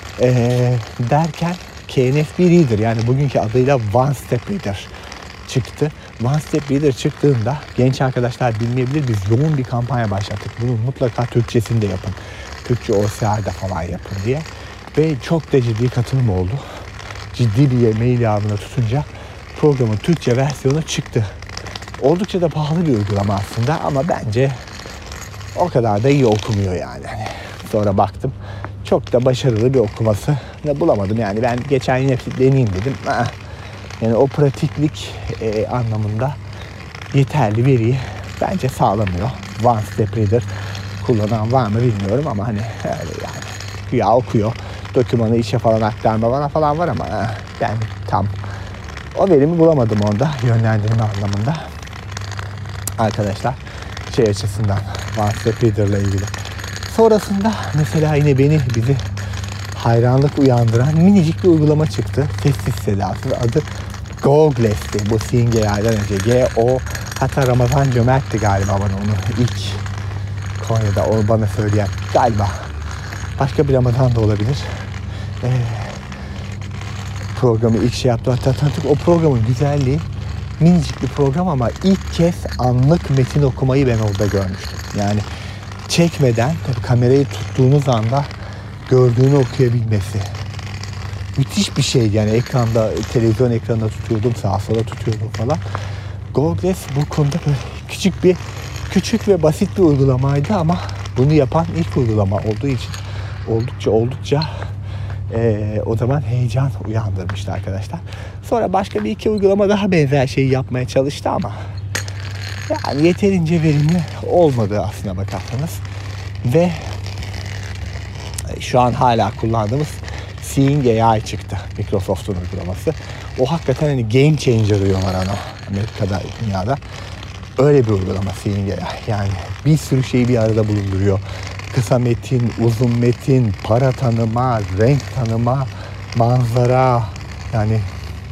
Derken KNF bir Reader, yani bugünkü adıyla One Step Reader çıktı. One Step Reader çıktığında genç arkadaşlar bilmeyebilir, biz yoğun bir kampanya başlattık. Bunu mutlaka Türkçesini de yapın. Türkçe OCR'da falan yapın diye. Ve çok da ciddi katılım oldu. Ciddi bir mail yağmuruna tutunca programın Türkçe versiyonu çıktı. Oldukça da pahalı bir uygulama aslında ama bence o kadar da iyi okumuyor yani. Sonra baktım, çok da başarılı bir okuması da bulamadım. Yani ben geçen yine deneyeyim dedim. Yani o pratiklik anlamında yeterli veriyi bence sağlamıyor. One Step Reader kullanan var mı bilmiyorum ama hani öyle yani. Güya okuyor. Dokümanı işe falan aktarma falan var ama yani tam o verimi bulamadım onda, yönlendirme anlamında. Arkadaşlar açısından, One Step Reader'la ilgili. Sonrasında mesela yine bizi hayranlık uyandıran minicik bir uygulama çıktı. Sessiz sedasız, adı Googles'ti. Bu Seeing AI'den önce. Hatta Ramazan Cömert'ti galiba bana onu ilk Konya'da o bana söyleyen. Galiba. Başka bir Ramazan da olabilir. Programı ilk şey yaptı. Hatta tanıtık, o programın güzelliği, minicik bir program ama ilk kez anlık metin okumayı ben orada görmüştüm. Yani çekmeden, tabii kamerayı tuttuğunuz anda gördüğünü okuyabilmesi. Müthiş bir şeydi yani, ekranda, televizyon ekranında tutuyordum, sağa sola tutuyordum falan. Google bu konuda böyle küçük ve basit bir uygulamaydı ama bunu yapan ilk uygulama olduğu için oldukça o zaman heyecan uyandırmıştı arkadaşlar. Sonra başka bir iki uygulama daha benzer şeyi yapmaya çalıştı ama yani yeterince verimli olmadı aslına bakarsanız. Ve şu an hala kullandığımız Seeing AI çıktı, Microsoft'un uygulaması. O hakikaten hani game changer diyorlar ona Amerika'da, dünyada. Öyle bir uygulama Seeing AI. Yani bir sürü şeyi bir arada bulunduruyor. Kısa metin, uzun metin, para tanıma, renk tanıma, manzara, yani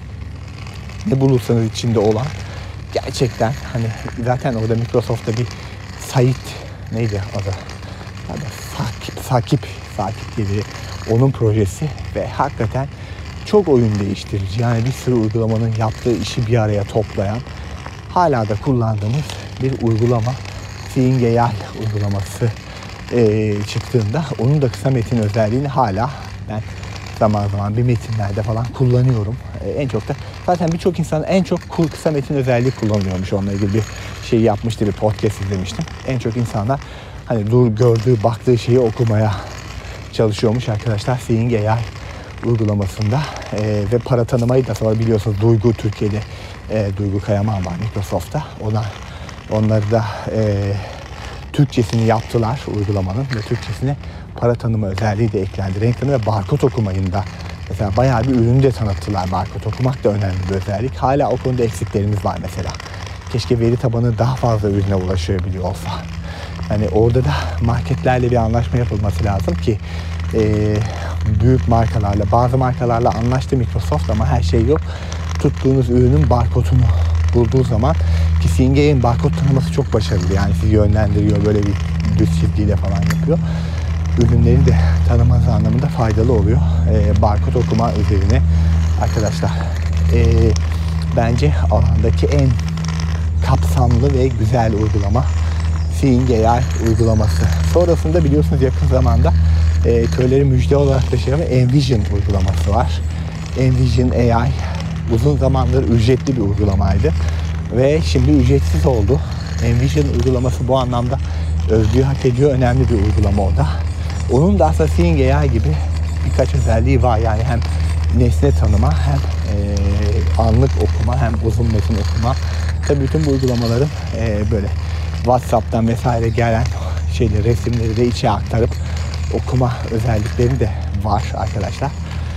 ne bulursanız içinde olan, gerçekten hani zaten orada Microsoft'ta bir Sait neydi adı? Yani Sakip gibi onun projesi ve hakikaten çok oyun değiştirici. Yani bir sürü uygulamanın yaptığı işi bir araya toplayan, hala da kullandığımız bir uygulama. Seeing AI uygulaması çıktığında onun da kısa metin özelliğini hala ben zaman zaman bir metinlerde falan kullanıyorum. En çok da zaten birçok insan en çok kısa metin özelliği kullanıyormuş. Onunla ilgili bir şey yapmıştı, bir podcast izlemiştim. En çok insanlar hani gördüğü, baktığı şeyi okumaya çalışıyormuş arkadaşlar Seeing AI uygulamasında. Ve para tanımayı da sonra biliyorsunuz Duygu, Türkiye'de Duygu Kayaman var Microsoft'ta. Onları da Türkçesini yaptılar uygulamanın ve Türkçesine para tanıma özelliği de eklendi. Renk tanıma ve barkod okumayında mesela bayağı bir ürünü de tanıttılar. Barkod okumak da önemli bir özellik. Hala o konuda eksiklerimiz var mesela. Keşke veri tabanı daha fazla ürüne ulaşabiliyor olsa. Yani orada da marketlerle bir anlaşma yapılması lazım ki büyük markalarla, bazı markalarla anlaştı Microsoft ama her şey yok. tuttuğunuz ürünün barkodunu bulduğu zaman, ki Seeing barkod tanıması çok başarılı. Yani sizi yönlendiriyor, böyle bir düz çizgiyle falan yapıyor. Ürünleri de tanımanız anlamında faydalı oluyor. Barkod okuma üzerine arkadaşlar bence alandaki en kapsamlı ve güzel uygulama Seeing uygulaması. Sonrasında biliyorsunuz yakın zamanda köyleri müjde olarak taşıyan Envision uygulaması var. Envision AI uzun zamandır ücretli bir uygulamaydı ve şimdi ücretsiz oldu. Envision uygulaması bu anlamda övgüyü hak ediyor. Önemli bir uygulama o da. Onun da aslında Seeing AI gibi birkaç özelliği var. Yani hem nesne tanıma, hem anlık okuma, hem uzun metin okuma. Tabii bütün bu uygulamaların böyle WhatsApp'tan vesaire gelen resimleri de içe aktarıp okuma özellikleri de var arkadaşlar.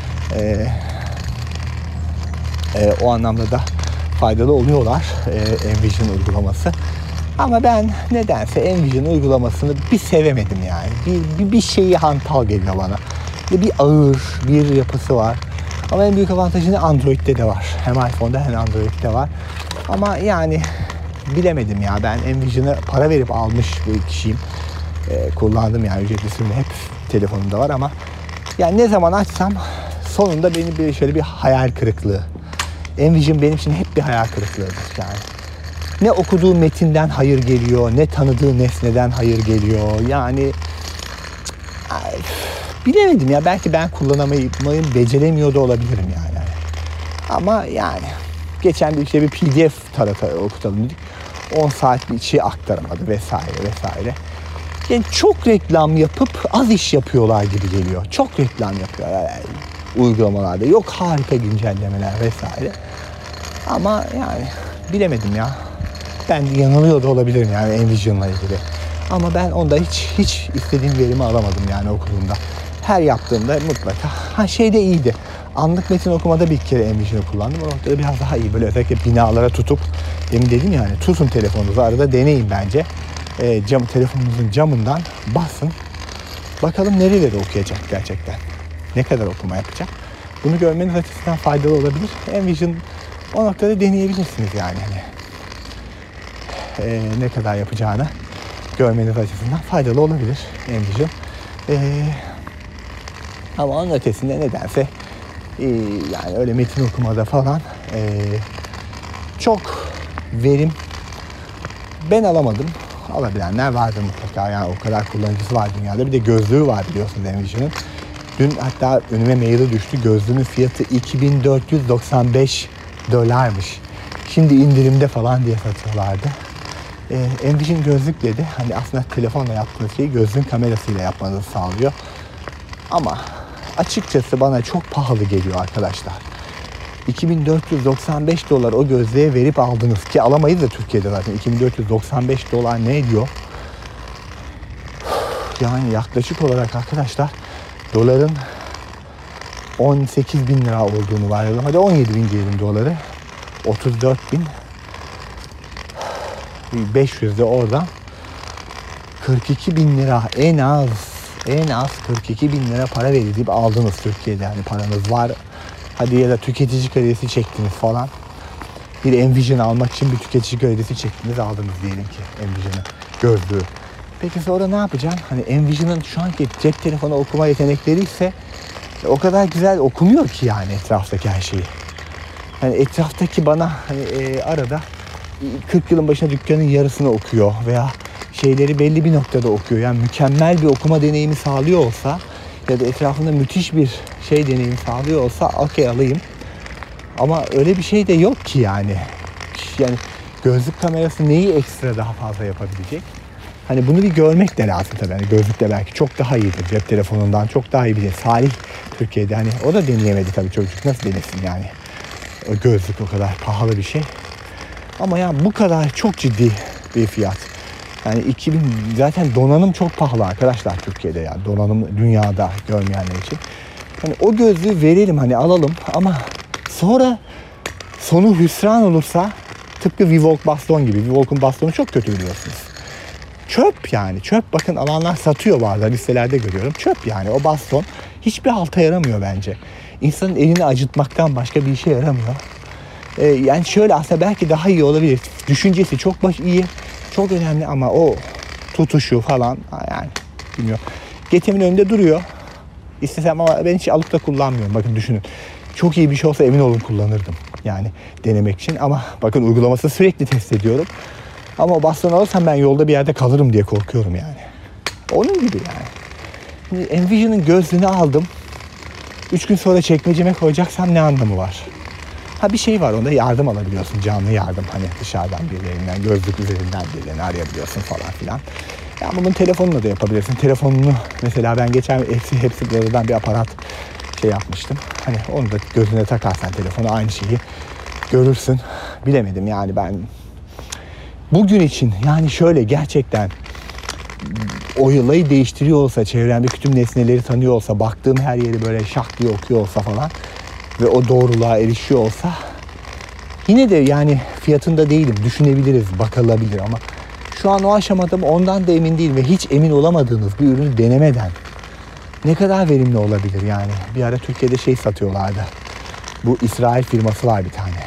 O anlamda da faydalı oluyorlar Envision uygulaması. Ama ben nedense Envision uygulamasını bir sevemedim yani. Bir şeyi hantal geliyor bana. Bir ağır bir yapısı var. Ama en büyük avantajı Android'de de var. Hem iPhone'da hem Android'de var. Ama yani bilemedim ya. Ben Envision'a para verip almış bir kişiyim. Kullandım yani, ücretlisini hep telefonumda var ama yani ne zaman açsam sonunda beni şöyle bir hayal kırıklığı. Envision benim için hep bir hayal kırıklığıdır yani. Ne okuduğu metinden hayır geliyor, ne tanıdığı nesneden hayır geliyor. Yani bilemedim ya, belki ben kullanamayı beceremiyor da olabilirim yani. Ama yani geçen bir PDF okutalım dedik. 10 saat içi aktaramadı vesaire. Yani çok reklam yapıp az iş yapıyorlar gibi geliyor. Çok reklam yapıyorlar yani uygulamalarda. Yok harika güncellemeler vesaire. Ama yani bilemedim ya. Ben yanılıyor da olabilirim yani Envision'la ilgili. Ama ben onda hiç istediğim verimi alamadım yani okuduğumda. Her yaptığımda mutlaka. Şeyde iyiydi. Anlık metin okumada bir kere Envision'ı kullandım. O noktada biraz daha iyi. Böyle özellikle binalara tutup, demin dedim yani, tutun telefonunuzu, arada deneyin bence. Telefonunuzun camından basın. Bakalım nereleri okuyacak gerçekten. Ne kadar okuma yapacak. Bunu görmeniz açısından faydalı olabilir. Envision o noktada deneyebilirsiniz yani. Ne kadar yapacağını görmeniz açısından faydalı olabilir Envision. Ama onun ötesinde nedense yani öyle metin okumada falan çok verim ben alamadım. Alabilenler vardır mutlaka yani, o kadar kullanıcısı var dünyada. Bir de gözlüğü var biliyorsunuz Envision'ın. Dün hatta önüme maili düştü. Gözlüğün fiyatı $2.495. Şimdi indirimde falan diye satıyorlardı. Envision gözlük dedi. Hani aslında telefonla yaptığınız şeyi gözlüğün kamerasıyla yapmanızı sağlıyor. Ama açıkçası bana çok pahalı geliyor arkadaşlar. $2.495 o gözlüğe verip aldınız ki alamayız da Türkiye'de zaten. $2.495 ne ediyor? Yani yaklaşık olarak arkadaşlar doların 18.000 lira olduğunu varsayalım. Hadi 17.000 diyelim doları. 34.500 de oradan 42.000 lira en az 42.000 lira para verilip aldınız Türkiye'de. Yani paranız var. Hadi ya da tüketici kredisi çektiniz falan. Bir Envision almak için bir tüketici kredisi çektiniz, aldınız diyelim ki Envision'ı, gözlüğü. Peki sonra ne yapacaksın? Hani Envision'ın şu anki cep telefonu okuma yetenekleri ise o kadar güzel okumuyor ki yani etraftaki her şeyi. Hani etraftaki bana hani arada 40 yılın başına dükkanın yarısını okuyor veya şeyleri belli bir noktada okuyor. Yani mükemmel bir okuma deneyimi sağlıyor olsa ya da etrafında müthiş bir deneyimi sağlıyor olsa okey alayım. Ama öyle bir şey de yok ki yani. Yani gözlük kamerası neyi ekstra daha fazla yapabilecek? Hani bunu bir görmek de lazım tabii. Yani gözlükle belki çok daha iyidir. Cep telefonundan çok daha iyi bilir. Salih Türkiye'de hani o da deneyemedi tabii, çocuk nasıl denesin yani. O gözlük o kadar pahalı bir şey. Ama ya bu kadar çok ciddi bir fiyat. Yani 2000 zaten donanım çok pahalı arkadaşlar Türkiye'de ya. Donanım dünyada görmeyenler için. Hani o gözlüğü verelim, hani alalım ama sonra sonu hüsran olursa tıpkı Vivolk baston gibi. Vivolk'un bastonu çok kötü biliyorsunuz. Çöp yani, çöp. Bakın alanlar satıyor bazen, listelerde görüyorum. Çöp yani, o baston hiçbir halta yaramıyor bence. İnsanın elini acıtmaktan başka bir işe yaramıyor. Yani şöyle aslında belki daha iyi olabilir. Düşüncesi çok iyi, çok önemli ama o tutuşu falan yani bilmiyorum. Getimin önünde duruyor. İstesem ama ben hiç alıp da kullanmıyorum. Bakın düşünün. Çok iyi bir şey olsa emin olun kullanırdım. Yani denemek için ama bakın uygulamasını sürekli test ediyorum. Ama o bastonu alırsam ben yolda bir yerde kalırım diye korkuyorum yani. Onun gibi yani. Şimdi Envision'ın gözlüğünü aldım. 3 gün sonra çekmeceme koyacaksam ne anlamı var? Ha bir şey var, onda yardım alabiliyorsun, canlı yardım, hani dışarıdan birilerinden, gözlük üzerinden birilerini arayabiliyorsun falan filan. Yani bunun telefonla da yapabilirsin. Telefonunu mesela ben geçen hepsi buradan bir aparat şey yapmıştım. Hani onu da gözüne takarsan telefonu aynı şeyi görürsün. Bilemedim yani ben bugün için yani şöyle gerçekten o yılayı değiştiriyor olsa, çevremdeki tüm nesneleri tanıyor olsa, baktığım her yeri böyle şak diye okuyor olsa falan ve o doğruluğa erişiyor olsa yine de yani fiyatında değilim. Düşünebiliriz, bakılabilir ama şu an o aşamada ondan da emin değilim ve hiç emin olamadığınız bir ürünü denemeden ne kadar verimli olabilir yani. Bir ara Türkiye'de şey satıyorlardı. Bu İsrail firması var bir tane.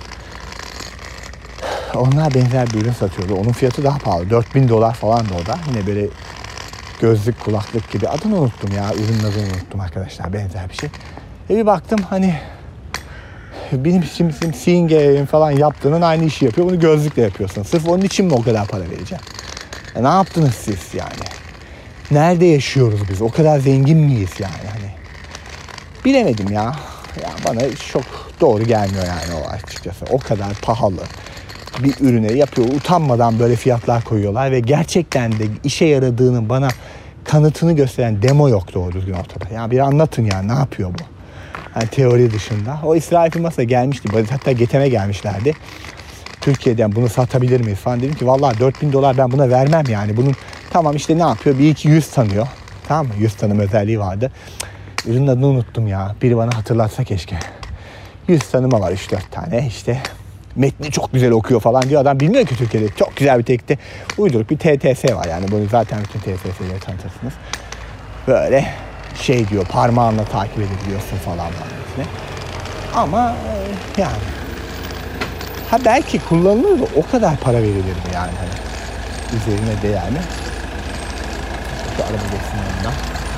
Onlar benzer bir ürün satıyordu. Onun fiyatı daha pahalı. $4.000 falan da o da. Yine böyle gözlük, kulaklık gibi. Adını unuttum ya. Ürünün adını unuttum arkadaşlar. Benzer bir şey. Bir baktım hani benim şimdi Seeing falan yaptığının aynı işi yapıyor. Bunu gözlükle yapıyorsun. Sırf onun için mi o kadar para vereceğim? Ne yaptınız siz yani? Nerede yaşıyoruz biz? O kadar zengin miyiz yani? Hani bilemedim ya. Ya bana çok doğru gelmiyor yani o açıkçası. O kadar pahalı bir ürüne yapıyor. Utanmadan böyle fiyatlar koyuyorlar ve gerçekten de işe yaradığının bana kanıtını gösteren demo yok doğru düzgün ortada. Yani bir anlatın ya ne yapıyor bu? Yani teori dışında. O İsrail firması da gelmişti. Hatta GETEM'e gelmişlerdi. Türkiye'den bunu satabilir miyiz falan. Dedim ki vallahi $4.000 ben buna vermem yani. Bunun tamam işte ne yapıyor? Bir iki yüz tanıyor. Tamam mı? Yüz tanım özelliği vardı. Ürünün adını unuttum ya. Biri bana hatırlatsa keşke. Yüz tanıma var 3-4 tane işte. Metni çok güzel okuyor falan diyor. Adam bilmiyor ki Türkiye'de. Çok güzel bir tekte uyduruk bir TTS var yani. Bunu zaten bütün TTS'leri tanıtırsınız. Böyle şey diyor, parmağınla takip edebiliyorsun falan. Ama yani ha belki kullanılır da o kadar para verilir mi yani hani üzerine değer mi? Şu araba geçsin yanından.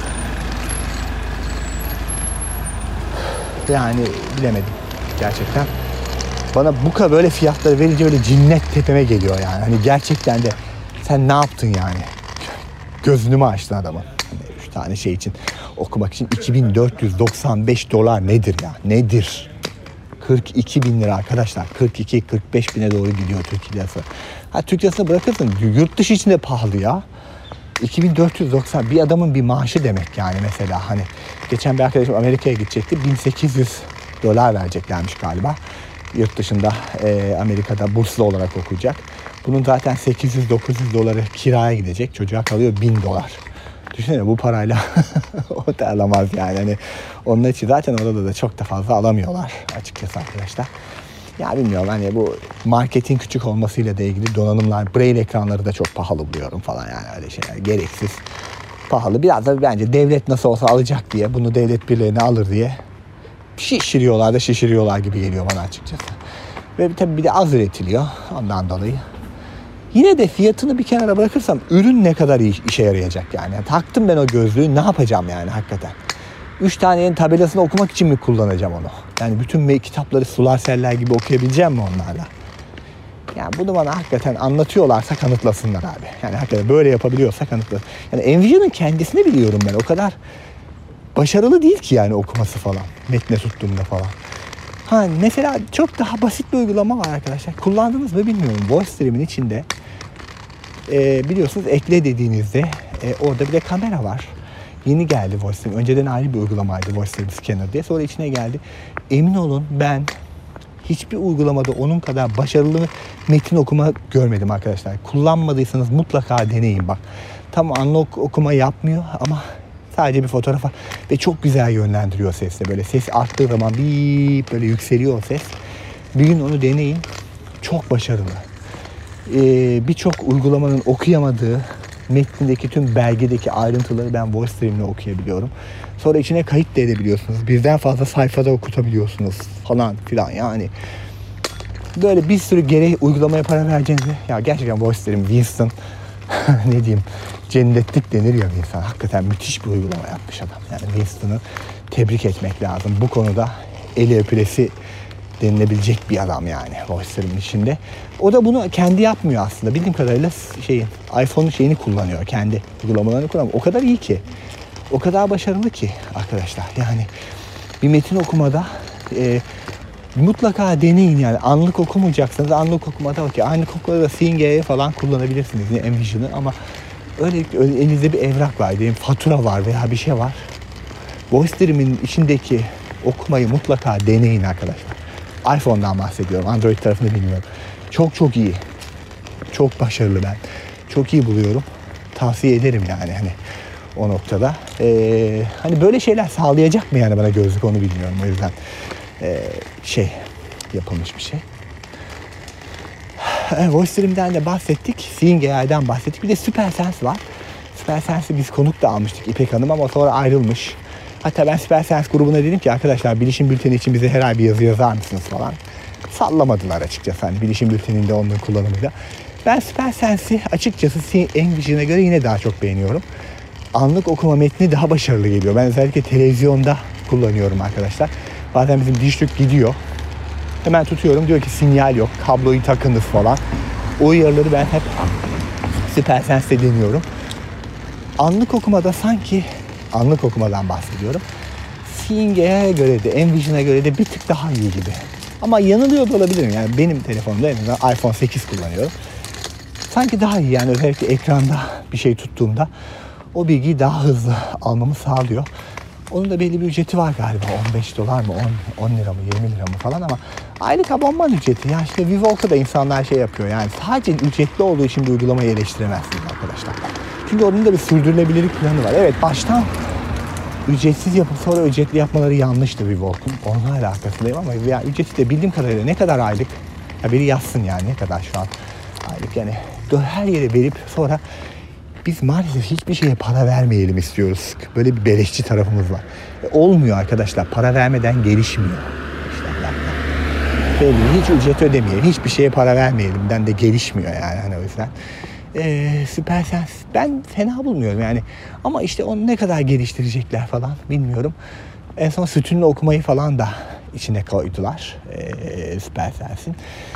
Yani bilemedim gerçekten. Bana bu kadar böyle fiyatları verince böyle cinnet tepeme geliyor yani. Hani gerçekten de sen ne yaptın yani? Gözünü mü açtın adamın? Hani 3 tane şey için okumak için $2.495 nedir ya? Nedir? 42.000 lira arkadaşlar. 42-45 bine doğru gidiyor Türk lirası. Ha Türk lirasını bırakırsın. Yurt dışı için de pahalı ya. 2.490 bir adamın bir maaşı demek yani mesela hani geçen bir arkadaşım Amerika'ya gidecekti. $1.800 vereceklermiş galiba. Yurt dışında Amerika'da burslu olarak okuyacak. Bunun zaten $800-900 kiraya gidecek. Çocuğa kalıyor $1.000. Düşünsene bu parayla o da alamaz yani. Hani onun için zaten orada da çok da fazla alamıyorlar açıkçası arkadaşlar. Ya bilmiyorum hani bu marketin küçük olmasıyla da ilgili donanımlar, braille ekranları da çok pahalı buluyorum falan yani öyle şeyler gereksiz pahalı. Biraz da bence devlet nasıl olsa alacak diye bunu devlet birilerine alır diye şişiriyorlar gibi geliyor bana açıkçası. Ve tabii bir de az üretiliyor ondan dolayı. Yine de fiyatını bir kenara bırakırsam ürün ne kadar işe yarayacak yani. Taktım ben o gözlüğü ne yapacağım yani hakikaten. 3 tanenin tabelasını okumak için mi kullanacağım onu? Yani bütün kitapları sular seller gibi okuyabileceğim mi onlarla? Yani bunu bana hakikaten anlatıyorlarsa kanıtlasınlar abi. Yani hakikaten böyle yapabiliyorsa kanıtlasın. Yani Envision'ın kendisini biliyorum ben. O kadar başarılı değil ki yani okuması falan. Metne tuttuğumda falan. Ha mesela çok daha basit bir uygulama var arkadaşlar. Kullandınız mı bilmiyorum. VoiceStream'in içinde biliyorsunuz ekle dediğinizde orada bir de kamera var. Yeni geldi VoiceStream. Önceden ayrı bir uygulamaydı VoiceStream Scanner diye. Sonra içine geldi. Emin olun ben hiçbir uygulamada onun kadar başarılı metin okuma görmedim arkadaşlar. Kullanmadıysanız mutlaka deneyin bak. Tam anlık okuma yapmıyor ama sadece bir fotoğraf var. Ve çok güzel yönlendiriyor sesle. Böyle ses arttığı zaman böyle yükseliyor o ses. Bir gün onu deneyin. Çok başarılı. Birçok uygulamanın okuyamadığı metnindeki tüm belgedeki ayrıntıları ben VoiceStream'le okuyabiliyorum. Sonra içine kayıt da edebiliyorsunuz. Birden fazla sayfada okutabiliyorsunuz falan filan yani. böyle bir sürü uygulamaya para vereceğinize, ya gerçekten Voice'lerin Winston ne diyeyim, cennetlik denir ya bir insan. Hakikaten müthiş bir uygulama yapmış adam. Yani Winston'ı tebrik etmek lazım. Bu konuda eli öpülesi denilebilecek bir adam yani Voice'lerin içinde. O da bunu kendi yapmıyor aslında. Bildiğim kadarıyla iPhone'un şeyini kullanıyor. Kendi uygulamalarını kullanıyor. O kadar iyi ki. O kadar başarılı ki arkadaşlar. Yani bir metin okumada mutlaka deneyin yani. Anlık okumayacaksanız anlık okumada okey. Anlık okumada da Seeing AI falan kullanabilirsiniz. Yine Envision'ı ama öyle elinizde bir evrak var diyelim, fatura var veya bir şey var. Voice'lerimin içindeki okumayı mutlaka deneyin arkadaşlar. iPhone'dan bahsediyorum. Android tarafını bilmiyorum. Çok çok iyi. Çok başarılı ben. Çok iyi buluyorum. Tavsiye ederim yani hani o noktada. Hani böyle şeyler sağlayacak mı yani bana gözlük, onu bilmiyorum. O yüzden yapılmış bir şey. Voice'lerimden de bahsettik. Seeing AI'den bahsettik. Bir de SuperSense var. SuperSense'i biz konuk da almıştık İpek Hanım ama sonra ayrılmış. Hatta ben SuperSense grubuna dedim ki arkadaşlar bilişim bülteni için bize her ay bir yazı yazar mısınız falan. Sallamadılar açıkçası hani bilişim bülteninde onun kullanımıyla. Ben SuperSense'i açıkçası Envision'a göre yine daha çok beğeniyorum. Anlık okuma metni daha başarılı geliyor. Ben özellikle televizyonda kullanıyorum arkadaşlar. Bazen bizim dişlük gidiyor. Hemen tutuyorum, diyor ki sinyal yok, kabloyu takınız falan. O uyarıları ben hep SuperSense'de deniyorum. Anlık okumada sanki, anlık okumadan bahsediyorum, Seeing AI'ye göre de, Envision'a göre de bir tık daha iyi gibi. Ama yanılıyor da olabilirim. Yani benim telefonumda en azından iPhone 8 kullanıyorum. Sanki daha iyi yani, özellikle ekranda bir şey tuttuğumda o bilgiyi daha hızlı almamı sağlıyor. Onun da belli bir ücreti var galiba. $15 mı, 10 lira mı, 20 lira mı falan ama aylık abonman ücreti. Ya işte Vivol'da da insanlar şey yapıyor yani, sadece ücretli olduğu için bir uygulamayı eleştiremezsiniz arkadaşlar. Çünkü onun da bir sürdürülebilirlik planı var. Evet, baştan ücretsiz yapıp sonra ücretli yapmaları yanlıştı Vivol'un. Onunla alakasındayım ama ya ücreti de bildiğim kadarıyla ne kadar aylık? Ya biri yazsın yani ne kadar şu an aylık, yani her yere verip sonra biz maalesef hiçbir şeye para vermeyelim istiyoruz. Böyle bir beleşçi tarafımız var. Olmuyor arkadaşlar. Para vermeden gelişmiyor. Belli, hiç ücret ödemeyelim. Hiçbir şeye para vermeyelimden de gelişmiyor yani. Hani o yüzden. SuperSense ben fena bulmuyorum yani. Ama işte onu ne kadar geliştirecekler falan bilmiyorum. En son sütunlu okumayı falan da içine koydular. SuperSense'in.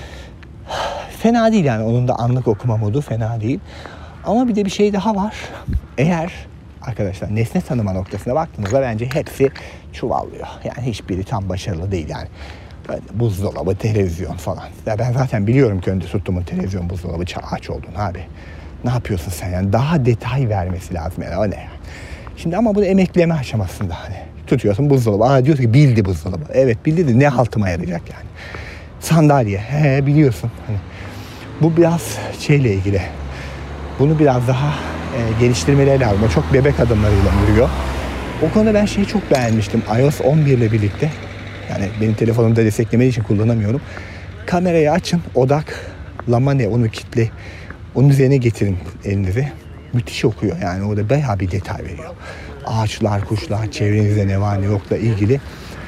Fena değil yani. Onun da anlık okuma modu fena değil. Ama bir de bir şey daha var. Eğer arkadaşlar nesne tanıma noktasına baktığımızda bence hepsi çuvallıyor. Yani hiçbiri tam başarılı değil yani. Buzdolabı, televizyon falan. Ya ben zaten biliyorum ki önde tuttuğumun televizyon, buzdolabı aç olduğunu abi. Ne yapıyorsun sen yani? Daha detay vermesi lazım yani. O ne yani? Şimdi ama bunu emekleme aşamasında hani. Tutuyorsun buzdolabı. Diyorsun ki bildi buzdolabı. Evet bildi de ne altıma yarayacak yani? Sandalye. Biliyorsun. Hani bu biraz şeyle ilgili. Bunu biraz daha geliştirmeleri lazım. O çok bebek adımlarıyla yürüyor. O konuda ben şeyi çok beğenmiştim. iOS 11 ile birlikte, yani benim telefonumda desteklemediği için kullanamıyorum. Kamerayı açın, odaklama ne, onu kitle, onun üzerine getirin elinizi. Müthiş okuyor yani, orada bayağı bir detay veriyor. Ağaçlar, kuşlar, çevrenizde ne var ne yokla ilgili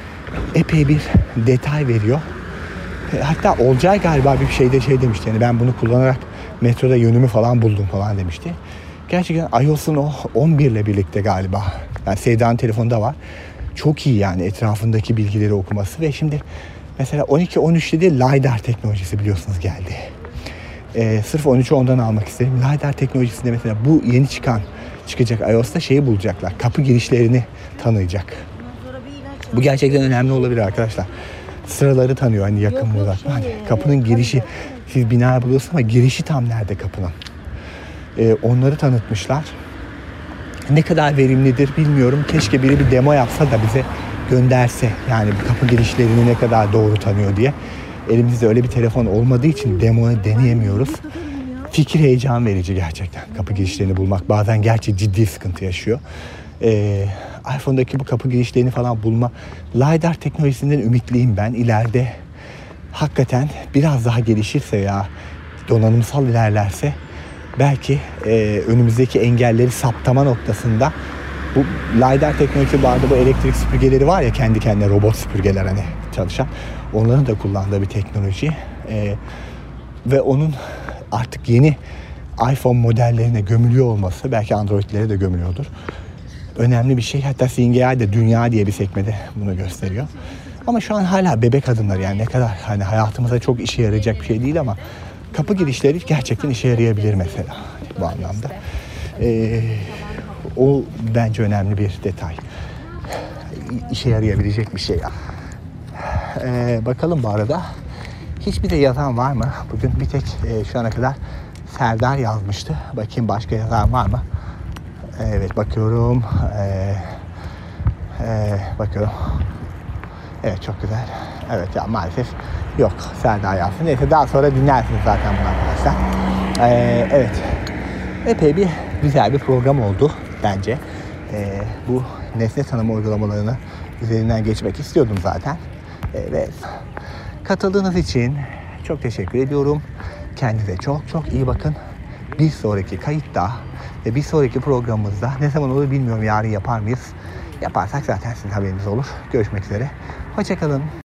epey bir detay veriyor. Hatta Olcay galiba bir şeyde demişti yani, ben bunu kullanarak metroda yönümü falan buldum falan demişti. Gerçekten iOS'un o 11 ile birlikte galiba, yani Sevda'nın telefonunda var. Çok iyi yani etrafındaki bilgileri okuması ve şimdi mesela 12-13'te de LiDAR teknolojisi biliyorsunuz geldi. Sırf 13'ü ondan almak istedim. LiDAR teknolojisinde mesela bu yeni çıkacak iOS'ta şeyi bulacaklar. Kapı girişlerini tanıyacak. Bu gerçekten önemli olabilir arkadaşlar. Sıraları tanıyor hani yakın mı uzak. Hani kapının girişi, siz bina buluyorsunuz ama girişi tam nerede kapının? Onları tanıtmışlar. Ne kadar verimlidir bilmiyorum. Keşke biri bir demo yapsa da bize gönderse. Yani kapı girişlerini ne kadar doğru tanıyor diye. Elimizde öyle bir telefon olmadığı için demoyu deneyemiyoruz. Fikir heyecan verici gerçekten. Kapı girişlerini bulmak bazen gerçi ciddi sıkıntı yaşıyor. iPhone'daki bu kapı girişlerini falan bulma, LiDAR teknolojisinden ümitliyim ben. İleride hakikaten biraz daha gelişirse ya donanımsal ilerlerse belki önümüzdeki engelleri saptama noktasında bu LiDAR teknolojisi vardı. Bu elektrik süpürgeleri var ya, kendi kendine robot süpürgeler hani çalışan. Onların da kullandığı bir teknoloji. Ve onun artık yeni iPhone modellerine gömülüyor olması, belki Android'lere de gömülüyordur. Önemli bir şey. Hatta Seeing AI de dünya diye bir sekmede bunu gösteriyor. Ama şu an hala bebek adımları, yani ne kadar hani hayatımıza çok işe yarayacak bir şey değil ama kapı girişleri gerçekten işe yarayabilir mesela bu anlamda. O bence önemli bir detay. İşe yarayabilecek bir şey. Bakalım bu arada. Hiçbir de yazan var mı? Bugün bir tek şu ana kadar Serdar yazmıştı. Bakayım başka yazan var mı? Evet bakıyorum. Bakıyorum. Evet çok güzel. Evet ya maalesef yok Serdar yazsın. Neyse daha sonra dinlersiniz zaten bunu arkadaşlar. Evet. Epey bir güzel bir program oldu bence. Bu nesne tanıma uygulamalarını üzerinden geçmek istiyordum zaten. Ve katıldığınız için çok teşekkür ediyorum. Kendinize çok çok iyi bakın. Bir sonraki kayıtta ve bir sonraki programımızda ne zaman olur bilmiyorum, yarın yapar mıyız? Yaparsak zaten sizin haberiniz olur. Görüşmek üzere. Hoşça kalın.